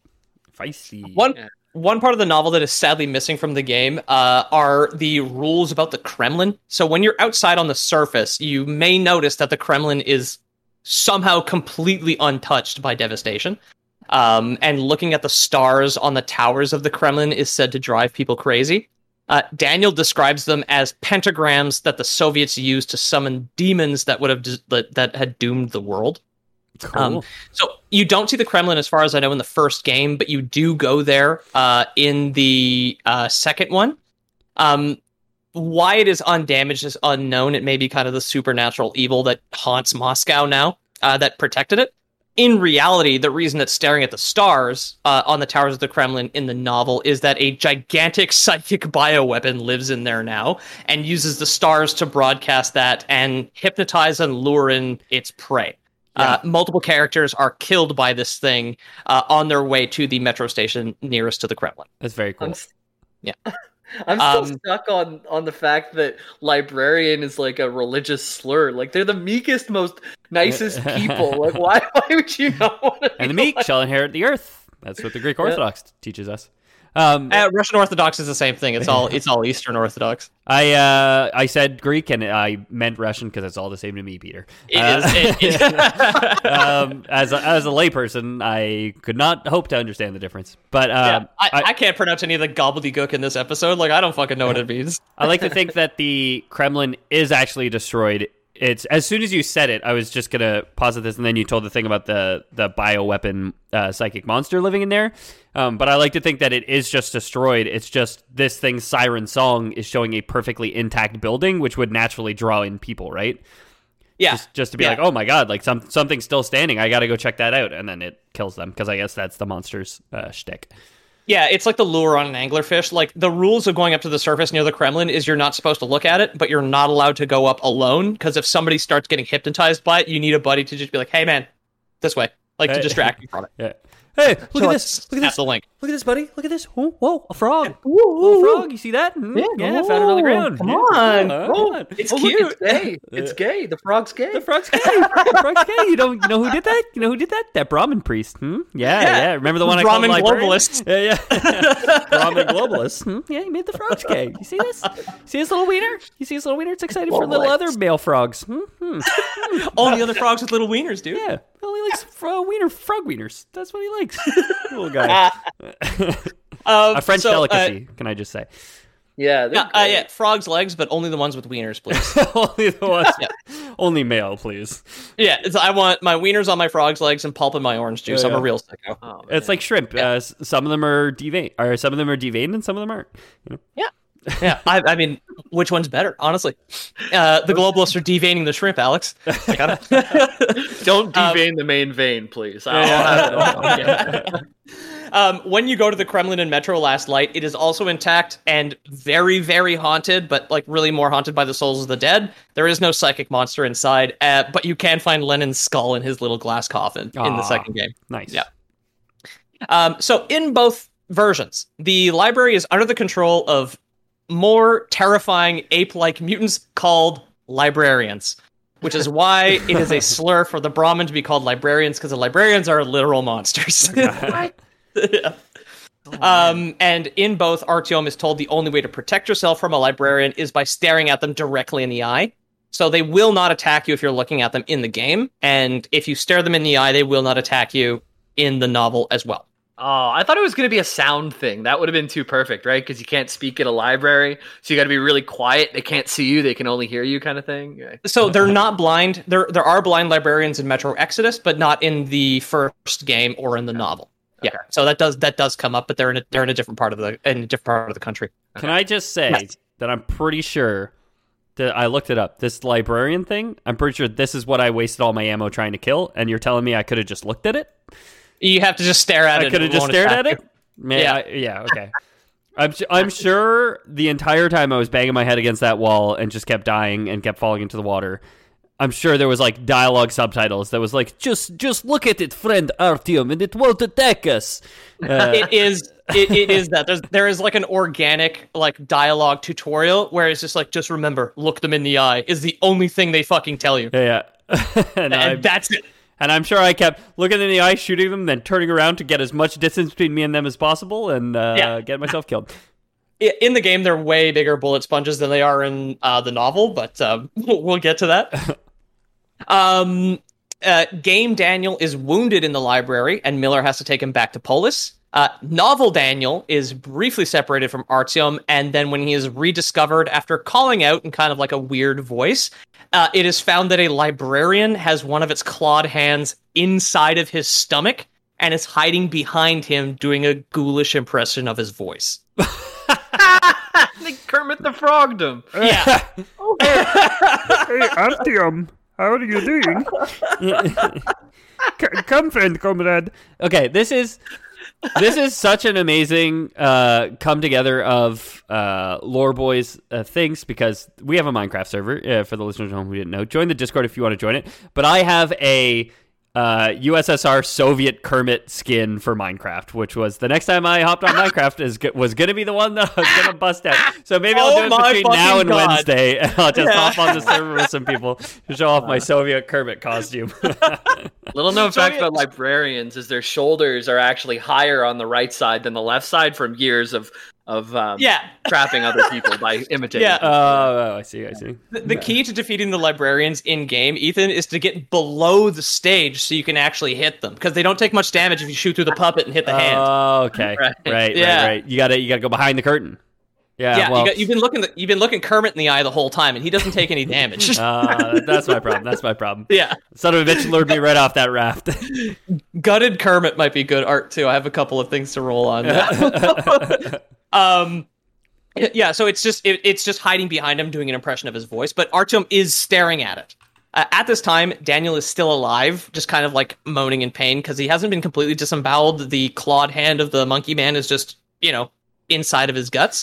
feisty. One Yeah. one part of the novel that is sadly missing from the game uh, are the rules about the Kremlin. So when you're outside on the surface, you may notice that the Kremlin is somehow completely untouched by devastation. Um, and looking at the stars on the towers of the Kremlin is said to drive people crazy. Uh, Daniel describes them as pentagrams that the Soviets used to summon demons that would have d- that, that had doomed the world. Cool. Um, so you don't see the Kremlin, as far as I know, in the first game, but you do go there uh, in the uh, second one. Um, why it is undamaged is unknown. It may be kind of the supernatural evil that haunts Moscow now uh, that protected it. In reality, the reason it's staring at the stars uh, on the towers of the Kremlin in the novel is that a gigantic psychic bioweapon lives in there now and uses the stars to broadcast that and hypnotize and lure in its prey. Uh, multiple characters are killed by this thing uh, on their way to the metro station nearest to the Kremlin. That's very cool. I'm, s- Yeah. I'm still Um, stuck on, on the fact that librarian is like a religious slur. Like, they're the meekest, most nicest people. Like, why why would you not want to And the meek shall inherit the earth. That's what the Greek Orthodox teaches us. Um, Uh, Russian Orthodox is the same thing. It's all it's all Eastern Orthodox. I uh, I said Greek and I meant Russian because it's all the same to me, Peter. It Uh, is. It, it, um, as a, as a layperson, I could not hope to understand the difference. But yeah, um, I, I, I can't pronounce any of the gobbledygook in this episode. Like, I don't fucking know what it means. I like to think that the Kremlin is actually destroyed. It's as soon as you said it, I was just gonna posit this, and then you told the thing about the the bioweapon uh, psychic monster living in there. Um, but I like to think that it is just destroyed. It's just this thing's siren song is showing a perfectly intact building, which would naturally draw in people, right? Yeah, Just, just to be Yeah. like, oh my god, like some something's still standing. I got to go check that out, and then it kills them because I guess that's the monster's uh, shtick. yeah. It's like the lure on an anglerfish. Like, the rules of going up to the surface near the Kremlin is you're not supposed to look at it, but you're not allowed to go up alone, because if somebody starts getting hypnotized by it, you need a buddy to just be like, "Hey, man, this way," like to Hey. distract you from it. Yeah. Hey, look So at let's this! Look at snap this! the link. Look at this, buddy! Look at this! Whoa, whoa a frog! Little frog! You see that? Mm, yeah, found it on the ground. Come Yeah, on. come Oh, on. It's oh, look, cute. it's gay. It's gay. The frog's gay. The frog's gay. The frog's gay. You don't you know who did that? You know who did that? That Brahmin priest. Hmm? Yeah, yeah. Yeah. Remember the one I Brahmin called librarian? globalist. Yeah, yeah. Brahmin globalist. Hmm? Yeah, he made the frogs gay. You see this? See this little wiener? You see this little wiener? It's excited for little Globalist. other male frogs. Hmm? Hmm. Only other frogs with little wieners, dude. Yeah. Well, he likes fro- wiener frog wieners. That's what he likes. Little guy. Um, A French so, uh, delicacy, can I just say? Yeah. they're Yeah, uh, great. yeah, frogs' legs, but only the ones with wieners, please. Only the ones. Only male, please. Yeah, it's, I want my wieners on my frog's legs and pulp in my orange juice. Yeah, I'm yeah. a real sicko. Oh, It's man. like shrimp. Uh, s- some of them are deveined, or some of them are deveined, and some of them aren't. You know? Yeah, yeah. I, I mean, which one's better, honestly? Uh, the globalists are deveining the shrimp, Alex. I gotta... Don't Um, devein the main vein, please. Yeah. um, when you go to the Kremlin in Metro Last Light, it is also intact and very, very haunted, but like really more haunted by the souls of the dead. There is no psychic monster inside, uh, but you can find Lenin's skull in his little glass coffin in the second game. Nice. Yeah. Um, so in both versions, the library is under the control of more terrifying ape-like mutants called librarians, which is why it is a slur for the Brahmin to be called librarians, because the librarians are literal monsters. Yeah. Um, and in both, Artyom is told the only way to protect yourself from a librarian is by staring at them directly in the eye. So they will not attack you if you're looking at them in the game, and if you stare them in the eye, they will not attack you in the novel as well. Oh, I thought it was going to be a sound thing. That would have been too perfect, right? Because you can't speak at a library, so you got to be really quiet. They can't see you; they can only hear you, kind of thing. Yeah. So they're not blind. There, there are blind librarians in Metro Exodus, but not in the first game or in the novel. Okay. Yeah, so that does that does come up, but they're in a, they're in a different part of the in a different part of the country. Can I just say yes. that I'm pretty sure that I looked it up. This librarian thing, I'm pretty sure this is what I wasted all my ammo trying to kill, and you're telling me I could have just looked at it? You have to just stare at I it. I could have just stared at it? Man, yeah. I, yeah, okay. I'm, I'm sure the entire time I was banging my head against that wall and just kept dying and kept falling into the water, I'm sure there was like dialogue subtitles that was like, just just look at it, friend Artyom, and it won't attack us. Uh, it is it, it is that. There's, there is like an organic like dialogue tutorial where it's just like, just remember, look them in the eye is the only thing they fucking tell you. Yeah, yeah. and and that's it. And I'm sure I kept looking in the eye, shooting them, then turning around to get as much distance between me and them as possible, and uh, yeah. get myself killed. In the game, they're way bigger bullet sponges than they are in uh, the novel, but uh, we'll get to that. um, uh, Game Daniel is wounded in the library, and Miller has to take him back to Polis. Uh, Novel Daniel is briefly separated from Artyom, and then when he is rediscovered after calling out in kind of like a weird voice, uh, it is found that a librarian has one of its clawed hands inside of his stomach and is hiding behind him doing a ghoulish impression of his voice. They Kermit the Frogged him. Yeah. Hey, Artyom, how are you doing? C- come, friend, comrade. Okay, this is... This is such an amazing uh, come together of uh, Lore Boys uh, things, because we have a Minecraft server, uh, for the listeners at home who didn't know. Join the Discord if you want to join it. But I have a uh, U S S R Soviet Kermit skin for Minecraft, which was the next time I hopped on Minecraft is was going to be the one that I was going to bust out. So maybe I'll Oh do it my between now and fucking God. Wednesday, and I'll just Yeah. hop on the server with some people to show off my Soviet Kermit costume. Little known fact Soviet- about librarians is their shoulders are actually higher on the right side than the left side from years of of um, Yeah. trapping other people by imitating. Yeah. them. Oh, I see, I see. The, the key to defeating the librarians in game, Ethan, is to get below the stage so you can actually hit them, because they don't take much damage if you shoot through the puppet and hit the hand. Oh, okay. Right. Right, right, Yeah. right. You gotta, you gotta go behind the curtain. Yeah, yeah, well, you got, you've been looking. You've been looking Kermit in the eye the whole time, and he doesn't take any damage. uh, that's my problem. That's my problem. Yeah, Son of a bitch lured me right off that raft. gutted Kermit might be good art too. I have a couple of things to roll on. That. um, yeah. So it's just it, it's just hiding behind him, doing an impression of his voice. But Artyom is staring at it. Uh, at this time, Daniel is still alive, just kind of like moaning in pain because he hasn't been completely disemboweled. The clawed hand of the monkey man is just, you know, inside of his guts.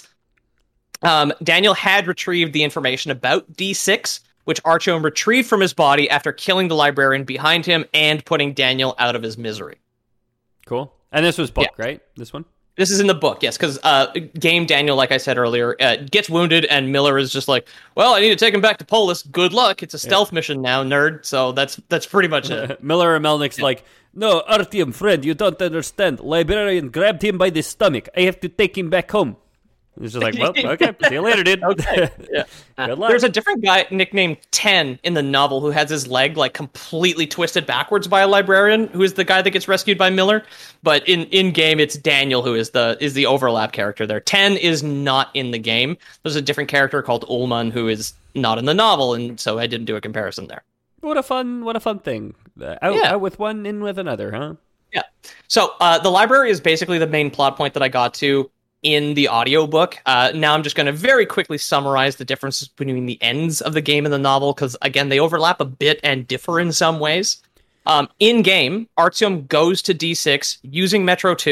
Um, Daniel had retrieved the information about D six, which Artyom retrieved from his body after killing the librarian behind him and putting Daniel out of his misery. Cool. And this was book, Yeah. right? This one? This is in the book, yes, because uh, Game Daniel, like I said earlier, uh, gets wounded, and Miller is just like, well, I need to take him back to Polis. Good luck. It's a stealth mission now, nerd. So that's that's pretty much it. Miller and Melnick's like, no, Artyom, friend, you don't understand. Librarian grabbed him by the stomach. I have to take him back home. He's just like, well, okay, see you later, dude. Okay, yeah. Good luck. There's a different guy nicknamed Ten in the novel who has his leg like completely twisted backwards by a librarian, who is the guy that gets rescued by Miller. But in, in game, it's Daniel who is the is the overlap character there. Ten is not in the game. There's a different character called Ullman who is not in the novel, and so I didn't do a comparison there. What a fun, what a fun thing. Uh, out, Yeah. out with one, in with another, huh? Yeah. So uh, the library is basically the main plot point that I got to in the audiobook. Uh, now I'm just going to very quickly summarize the differences between the ends of the game and the novel, because, again, they overlap a bit and differ in some ways. Um, in-game, Artyom goes to D six using Metro two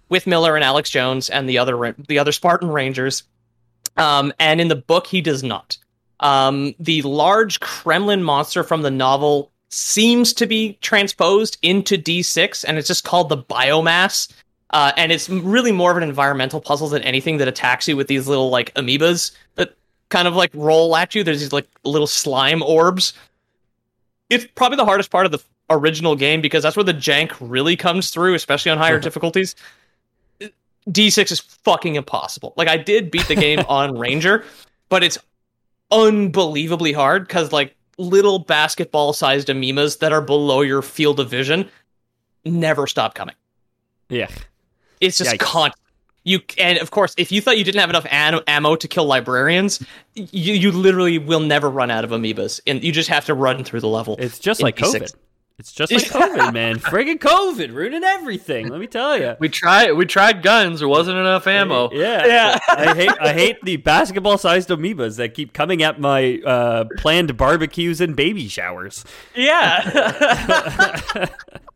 with Miller and Alex Jones and the other the other Spartan Rangers. Um, and in the book, he does not. Um, the large Kremlin monster from the novel seems to be transposed into D six, and it's just called the biomass. Uh, and it's really more of an environmental puzzle than anything that attacks you with these little like amoebas that kind of like roll at you. There's these like little slime orbs. It's probably the hardest part of the original game because that's where the jank really comes through, especially on higher difficulties. D six is fucking impossible. Like, I did beat the game on Ranger, but it's unbelievably hard because like little basketball-sized amoebas that are below your field of vision never stop coming. Yeah. It's just Yikes. constant. You and of course, if you thought you didn't have enough an- ammo to kill librarians, you you literally will never run out of amoebas, and you just have to run through the level. It's just in like D six. COVID. It's just like COVID, man. Friggin' COVID ruining everything. Let me tell you. We tried. We tried guns. There wasn't enough ammo. Yeah, Yeah. I hate. I hate the basketball-sized amoebas that keep coming at my uh, planned barbecues and baby showers. Yeah.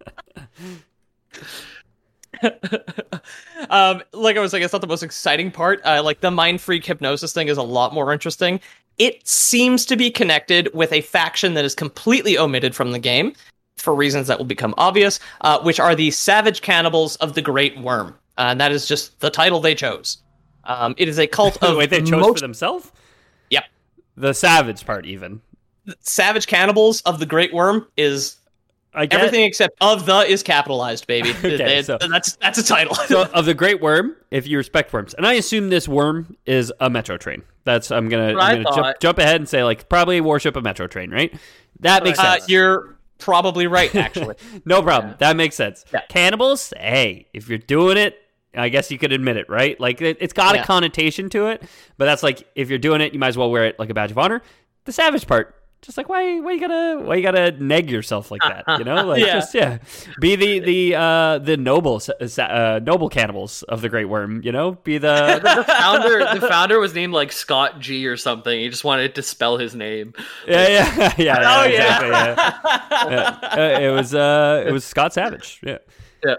um, like I was like, it's not the most exciting part. Uh, like the mind freak hypnosis thing is a lot more interesting. It seems to be connected with a faction that is completely omitted from the game for reasons that will become obvious, uh, which are the Savage Cannibals of the Great Worm. Uh, and that is just the title they chose. Um, it is a cult of Wait, they chose most- for themselves? Yep. The savage part, even. Savage Cannibals of the Great Worm is I get everything except of the is capitalized, baby. Okay, They- so- that's that's a title. So, of the Great Worm, if you respect worms, and I assume this worm is a Metro train. That's I'm gonna, What I I'm gonna jump, thought. jump ahead and say like probably worship a Metro train, right? That makes Uh, sense. you're probably right, actually. No problem. That makes sense. Yeah. Cannibals, hey, if you're doing it, I guess you could admit it, right? Like it, it's got Yeah. a connotation to it, but that's like if you're doing it, you might as well wear it like a badge of honor. The savage part, just like why, why you gotta, why you gotta neg yourself like that? You know, like Yeah. just yeah, be the the uh, the noble uh, noble cannibals of the Great Worm. You know, be the The founder, the founder was named like Scott G or something. He just wanted to spell his name. yeah yeah yeah, yeah Oh, exactly, yeah. Yeah. Uh, it was uh, it was Scott Savage. Yeah. Yeah.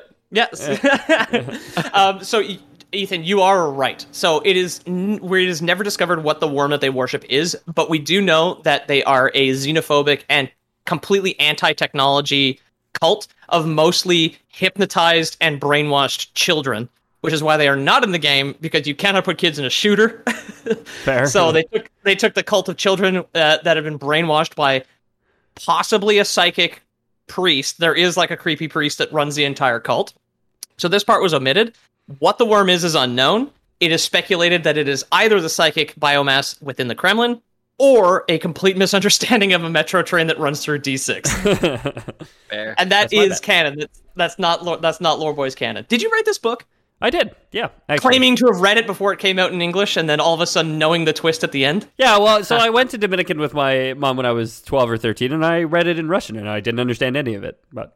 Yes. um, so, E- Ethan, you are right. So it is n- where it is never discovered what the worm that they worship is, but we do know that they are a xenophobic and completely anti-technology cult of mostly hypnotized and brainwashed children, which is why they are not in the game because you cannot put kids in a shooter. Fair. So they took they took the cult of children uh, that have been brainwashed by possibly a psychic priest. There is like a creepy priest that runs the entire cult. So this part was omitted. What the worm is is unknown. It is speculated that it is either the psychic biomass within the Kremlin or a complete misunderstanding of a metro train that runs through D six. Fair. And that That's my is bet. canon. That's, that's not Lore- that's not Lore Boy's canon. Did you write this book I did. Yeah. Actually. claiming to have read it before it came out in English and then all of a sudden knowing the twist at the end? Yeah, well, so I went to Dominican with my mom when I was twelve or thirteen, and I read it in Russian, and I didn't understand any of it. But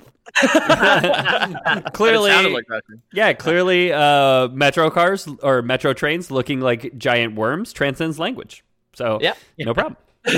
But clearly, it sounded like Russian. yeah, clearly, uh, metro cars or metro trains looking like giant worms transcends language. So, Yeah. no problem.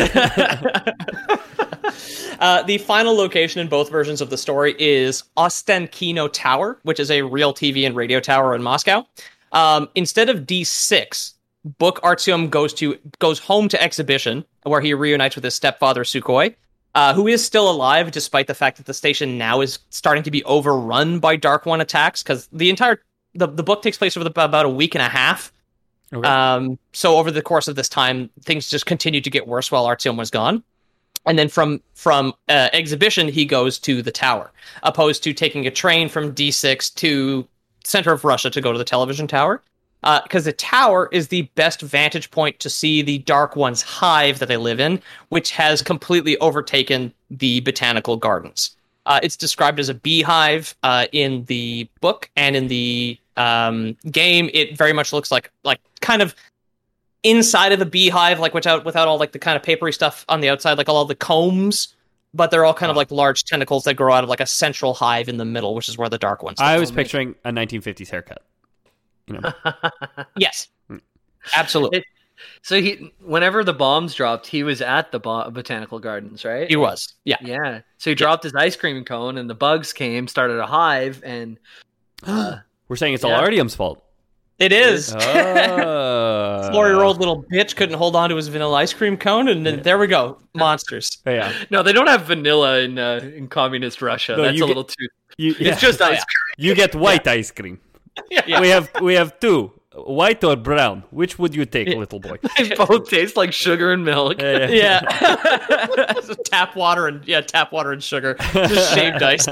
Uh, the final location in both versions of the story is Ostankino Tower, which is a real T V and radio tower in Moscow. Um, instead of D six, Book Artyom goes to goes home to Exhibition, where he reunites with his stepfather Sukhoi, uh, who is still alive, despite the fact that the station now is starting to be overrun by Dark One attacks, because the entire the, the book takes place over the, about a week and a half. Okay. Um, so over the course of this time, things just continued to get worse while Artyom was gone. And then from from uh, Exhibition, he goes to the tower, opposed to taking a train from D six to center of Russia to go to the television tower. Because the tower is the best vantage point to see the Dark One's hive that they live in, which has completely overtaken the botanical gardens. Uh, it's described as a beehive uh, in the book, and in the um, game, it very much looks like like kind of inside of the beehive, like without without all like the kind of papery stuff on the outside, like all the combs, but they're all kind of like large tentacles that grow out of like a central hive in the middle, which is where the Dark One's. I was picturing a nineteen fifties haircut. You know, Yes, absolutely. So he, whenever the bombs dropped, he was at the bo- botanical gardens, right? He was, yeah. Yeah. So he dropped his ice cream cone, and the bugs came, started a hive, and uh, We're saying it's all Yeah. Artyom's fault. It is. Oh. Four-year-old little bitch couldn't hold on to his vanilla ice cream cone, and then there we go, monsters. Yeah. No, they don't have vanilla in uh, in communist Russia. No, That's a you little get- too. You, yeah. It's just ice You get white ice cream. Yeah. We have we have two, white or brown. Which would you take, little boy? cream. They both taste like sugar and milk. Yeah, yeah. Yeah. Tap water and yeah, tap water and sugar. Just shaved ice.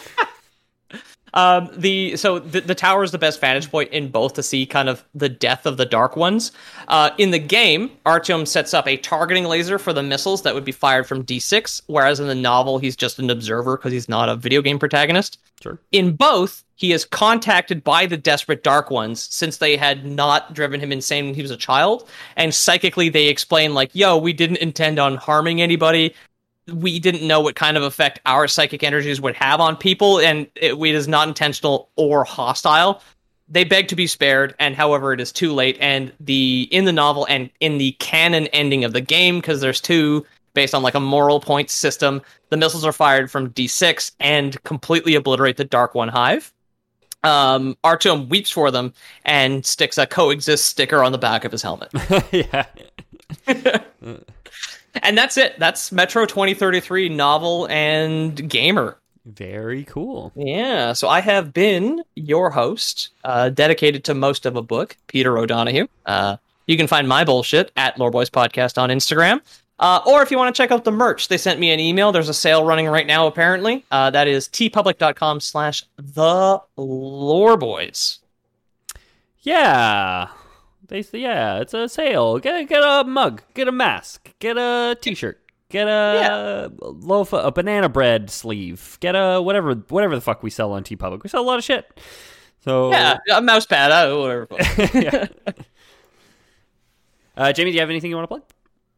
Um, the so the, the tower is the best vantage point in both to see kind of the death of the Dark Ones. Uh, in the game, Artyom sets up a targeting laser for the missiles that would be fired from D six, whereas in the novel, he's just an observer because he's not a video game protagonist. Sure. In both, he is contacted by the desperate Dark Ones since they had not driven him insane when he was a child, and psychically they explain like, yo, we didn't intend on harming anybody. We didn't know what kind of effect our psychic energies would have on people, and it, it is not intentional or hostile. They beg to be spared, and however, it is too late. And the in the novel and in the canon ending of the game, because there's two based on like a moral points system, the missiles are fired from D six and completely obliterate the Dark One hive. Um, Artyom weeps for them and sticks a coexist sticker on the back of his helmet. Yeah. And that's it. That's Metro twenty thirty-three novel and gamer. Very cool. Yeah, so I have been your host, uh, dedicated to most of a book, Peter O'Donohue. Uh, you can find my bullshit at Loreboys Podcast on Instagram. Uh, or if you want to check out the merch, they sent me an email. There's a sale running right now, apparently. Uh, that is tpublic.com slash the Loreboys. Yeah. They say, yeah, it's a sale. Get get a mug, get a mask, get a t-shirt, get a loaf of a banana bread sleeve, get a whatever whatever the fuck we sell on TeePublic. We sell a lot of shit. So Yeah, a mouse pad, uh, whatever. yeah. uh, Jamie, do you have anything you want to plug?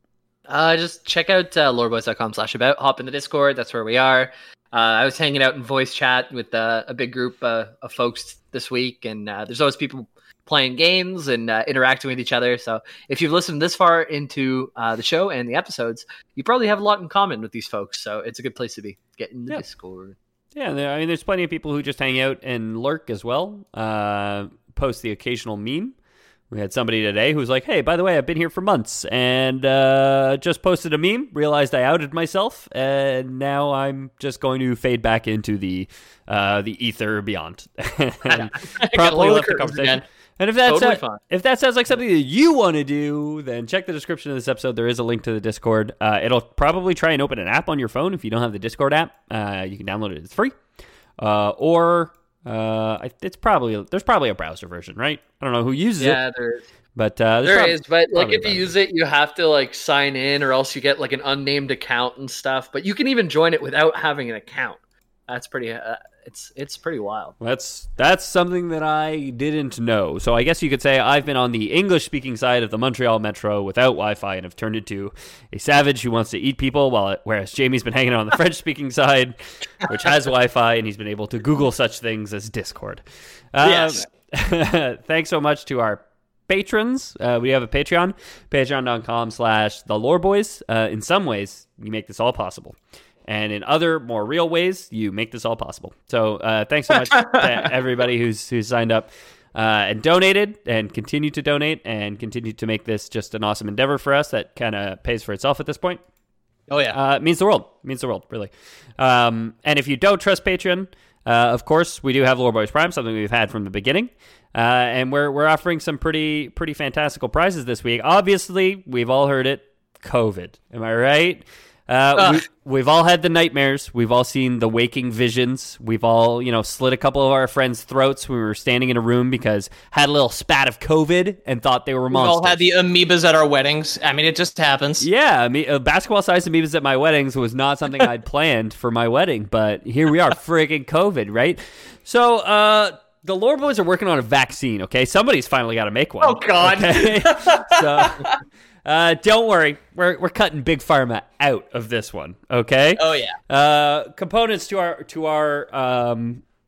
Uh, just check out uh, loreboys.com slash about. Hop in the Discord. That's where we are. Uh, I was hanging out in voice chat with uh, a big group uh, of folks this week, and uh, there's always people playing games and uh, interacting with each other. So if you've listened this far into uh, the show and the episodes, you probably have a lot in common with these folks. So it's a good place to be. Get in the Yeah. Discord. Yeah, there, I mean, there's plenty of people who just hang out and lurk as well. Uh, post the occasional meme. We had somebody today who was like, hey, by the way, I've been here for months and uh, just posted a meme, realized I outed myself, and now I'm just going to fade back into the uh, the ether beyond. and promptly left the conversation. Again. And if, that's Totally uh, fine. if that sounds like something that you want to do, then check the description of this episode. There is a link to the Discord. Uh, it'll probably try and open an app on your phone. If you don't have the Discord app, uh, you can download it. It's free. Uh, or... Uh, it's probably there's probably a browser version, right? I don't know who uses Yeah, it, there is. but uh, there's There prob- is, but like probably if you a use it, you have to like sign in, or else you get like an unnamed account and stuff. But you can even join it without having an account. That's pretty. Uh, it's it's pretty wild. That's that's something that I didn't know. So I guess you could say I've been on the English-speaking side of the Montreal Metro without Wi-Fi and have turned into a savage who wants to eat people, while whereas Jamie's been hanging out on the French-speaking side, which has Wi-Fi, and he's been able to Google such things as Discord. Um, Yes. Thanks so much to our patrons. Uh, we have a Patreon, patreon.com slash the Loreboys. Uh, in some ways, you make this all possible. And in other, more real ways, you make this all possible. So uh, thanks so much to everybody who's who's signed up uh, and donated and continue to donate and continue to make this just an awesome endeavor for us that kind of pays for itself at this point. Oh, yeah. Uh, it means the world. It means the world, really. Um, and if you don't trust Patreon, uh, of course, we do have Loreboys Prime, something we've had from the beginning. Uh, and we're we're offering some pretty pretty fantastical prizes this week. Obviously, we've all heard it, COVID. Am I right? Uh, we, we've all had the nightmares. We've all seen the waking visions. We've all, you know, slit a couple of our friends' throats when we were standing in a room because had a little spat of COVID and thought they were We've monsters. all had the amoebas at our weddings. I mean, it just happens. Yeah, I mean, uh, basketball-sized amoebas at my weddings was not something I'd planned for my wedding, but here we are, friggin' COVID, right? So, uh... the Loreboys are working on a vaccine, okay? Somebody's finally got to make one. Oh, God. Okay? so, uh, don't worry. We're we're cutting Big Pharma out of this one, okay? Oh, yeah. Uh, components to our to our um,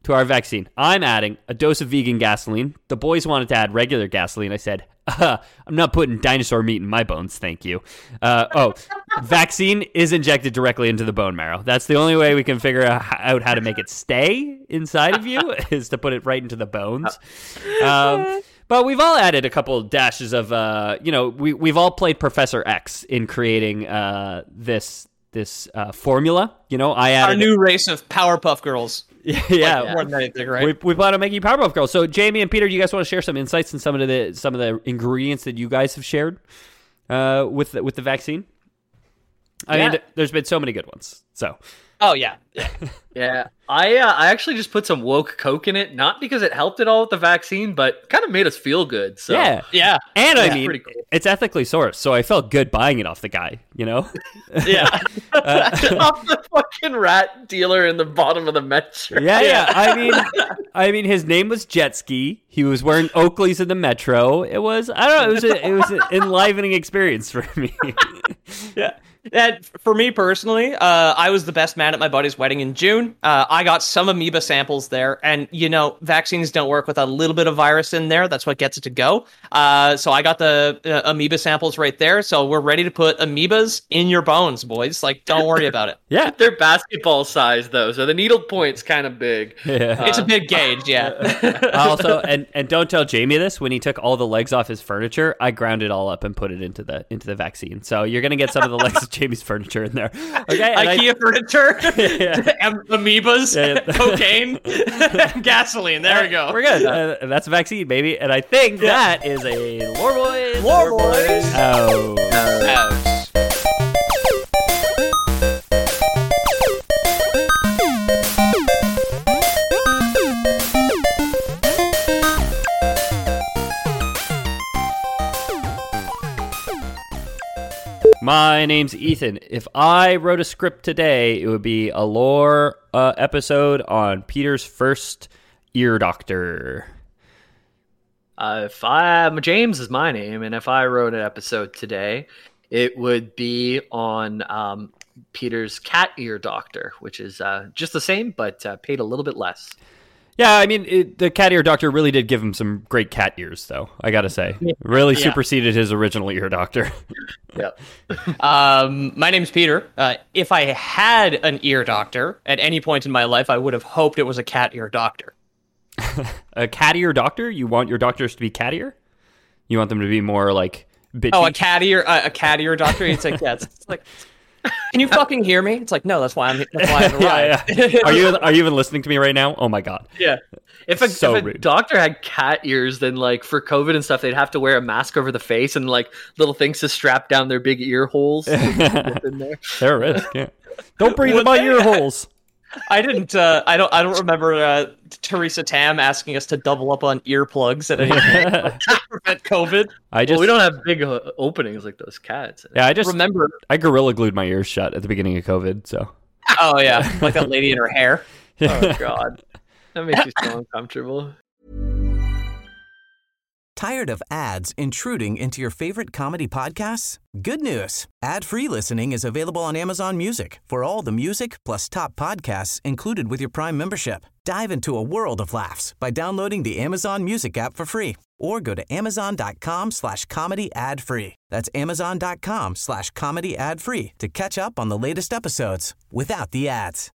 to our vaccine. I'm adding a dose of vegan gasoline. The boys wanted to add regular gasoline. I said, uh, I'm not putting dinosaur meat in my bones, thank you. Uh, oh, vaccine is injected directly into the bone marrow. That's the only way we can figure out how to make it stay inside of you is to put it right into the bones. Um, but we've all added a couple dashes of, uh, you know, we, we've all played Professor X in creating uh, this this uh, formula. You know, I added... Our new race of Powerpuff Girls. yeah, like, more than anything, right? We, we plan on making Powerpuff Girls. So, Jamie and Peter, do you guys want to share some insights and some of the some of the ingredients that you guys have shared uh, with the, with the vaccine? I yeah. mean, there's been so many good ones. So, oh yeah, yeah, yeah. I uh, I actually just put some woke Coke in it, not because it helped at all with the vaccine, but kind of made us feel good. So yeah, yeah, and I yeah, mean, pretty cool. It's ethically sourced, so I felt good buying it off the guy. You know, yeah, uh, off the fucking rat dealer in the bottom of the metro. Yeah, yeah. I mean, I mean, his name was Jet Ski. He was wearing Oakleys in the metro. It was, I don't know, it was, a, it was an enlivening experience for me. yeah. And for me personally, uh, I was the best man at my buddy's wedding in June. Uh, I got some amoeba samples there, and you know, vaccines don't work with a little bit of virus in there. That's what gets it to go. Uh, so I got the uh, amoeba samples right there. So we're ready to put amoebas in your bones, boys. Like, don't worry about it. Yeah, they're basketball size though, so the needle point's kind of big. Yeah. Uh, it's a big gauge, yeah. Also, and and don't tell Jamie this. When he took all the legs off his furniture, I ground it all up and put it into the into the vaccine. So you're gonna get some of the legs of Jamie's furniture in there. Okay, IKEA I, furniture, yeah. am- amoebas, Yeah, yeah. cocaine, gasoline. There we go. We're good. Uh, that's a vaccine, baby. And I think Yeah. that is a Lore Boys. Lore Boys. Oh. Ouch. My name's Ethan. If I wrote a script today, it would be a lore uh, episode on Peter's first ear doctor. Uh, if I James is my name, and if I wrote an episode today, it would be on um, Peter's cat ear doctor, which is uh, just the same, but uh, paid a little bit less. Yeah, I mean, it, the cat ear doctor really did give him some great cat ears, though, I gotta say. Really Yeah. superseded his original ear doctor. Yep. Um, my name's Peter. Uh, if I had an ear doctor at any point in my life, I would have hoped it was a cat ear doctor. A cat ear doctor? You want your doctors to be cat ear? You want them to be more, like, bitchy? Oh, a cat ear, uh, a cat ear doctor. It's like, yeah, it's, it's like, can you fucking hear me? It's like, no, that's why I'm. That's why I'm yeah, yeah. Are you are you even listening to me right now? Oh my god. Yeah. If a, So if a rude. doctor had cat ears, then like for COVID and stuff, they'd have to wear a mask over the face and like little things to strap down their big ear holes. in there. They're a risk, yeah. Don't breathe in Would my they? ear holes. I didn't. Uh, I don't. I don't remember uh, Teresa Tam asking us to double up on earplugs at any point to prevent COVID. I just Well, we don't have big uh, openings like those cats. Yeah, I just Remember? I gorilla glued my ears shut at the beginning of COVID, so Oh yeah, like that lady in her hair. Oh god, that makes you so uncomfortable. Tired of ads intruding into your favorite comedy podcasts? Good news. Ad-free listening is available on Amazon Music for all the music plus top podcasts included with your Prime membership. Dive into a world of laughs by downloading the Amazon Music app for free or go to amazon.com slash comedy ad free. That's amazon.com slash comedy ad free to catch up on the latest episodes without the ads.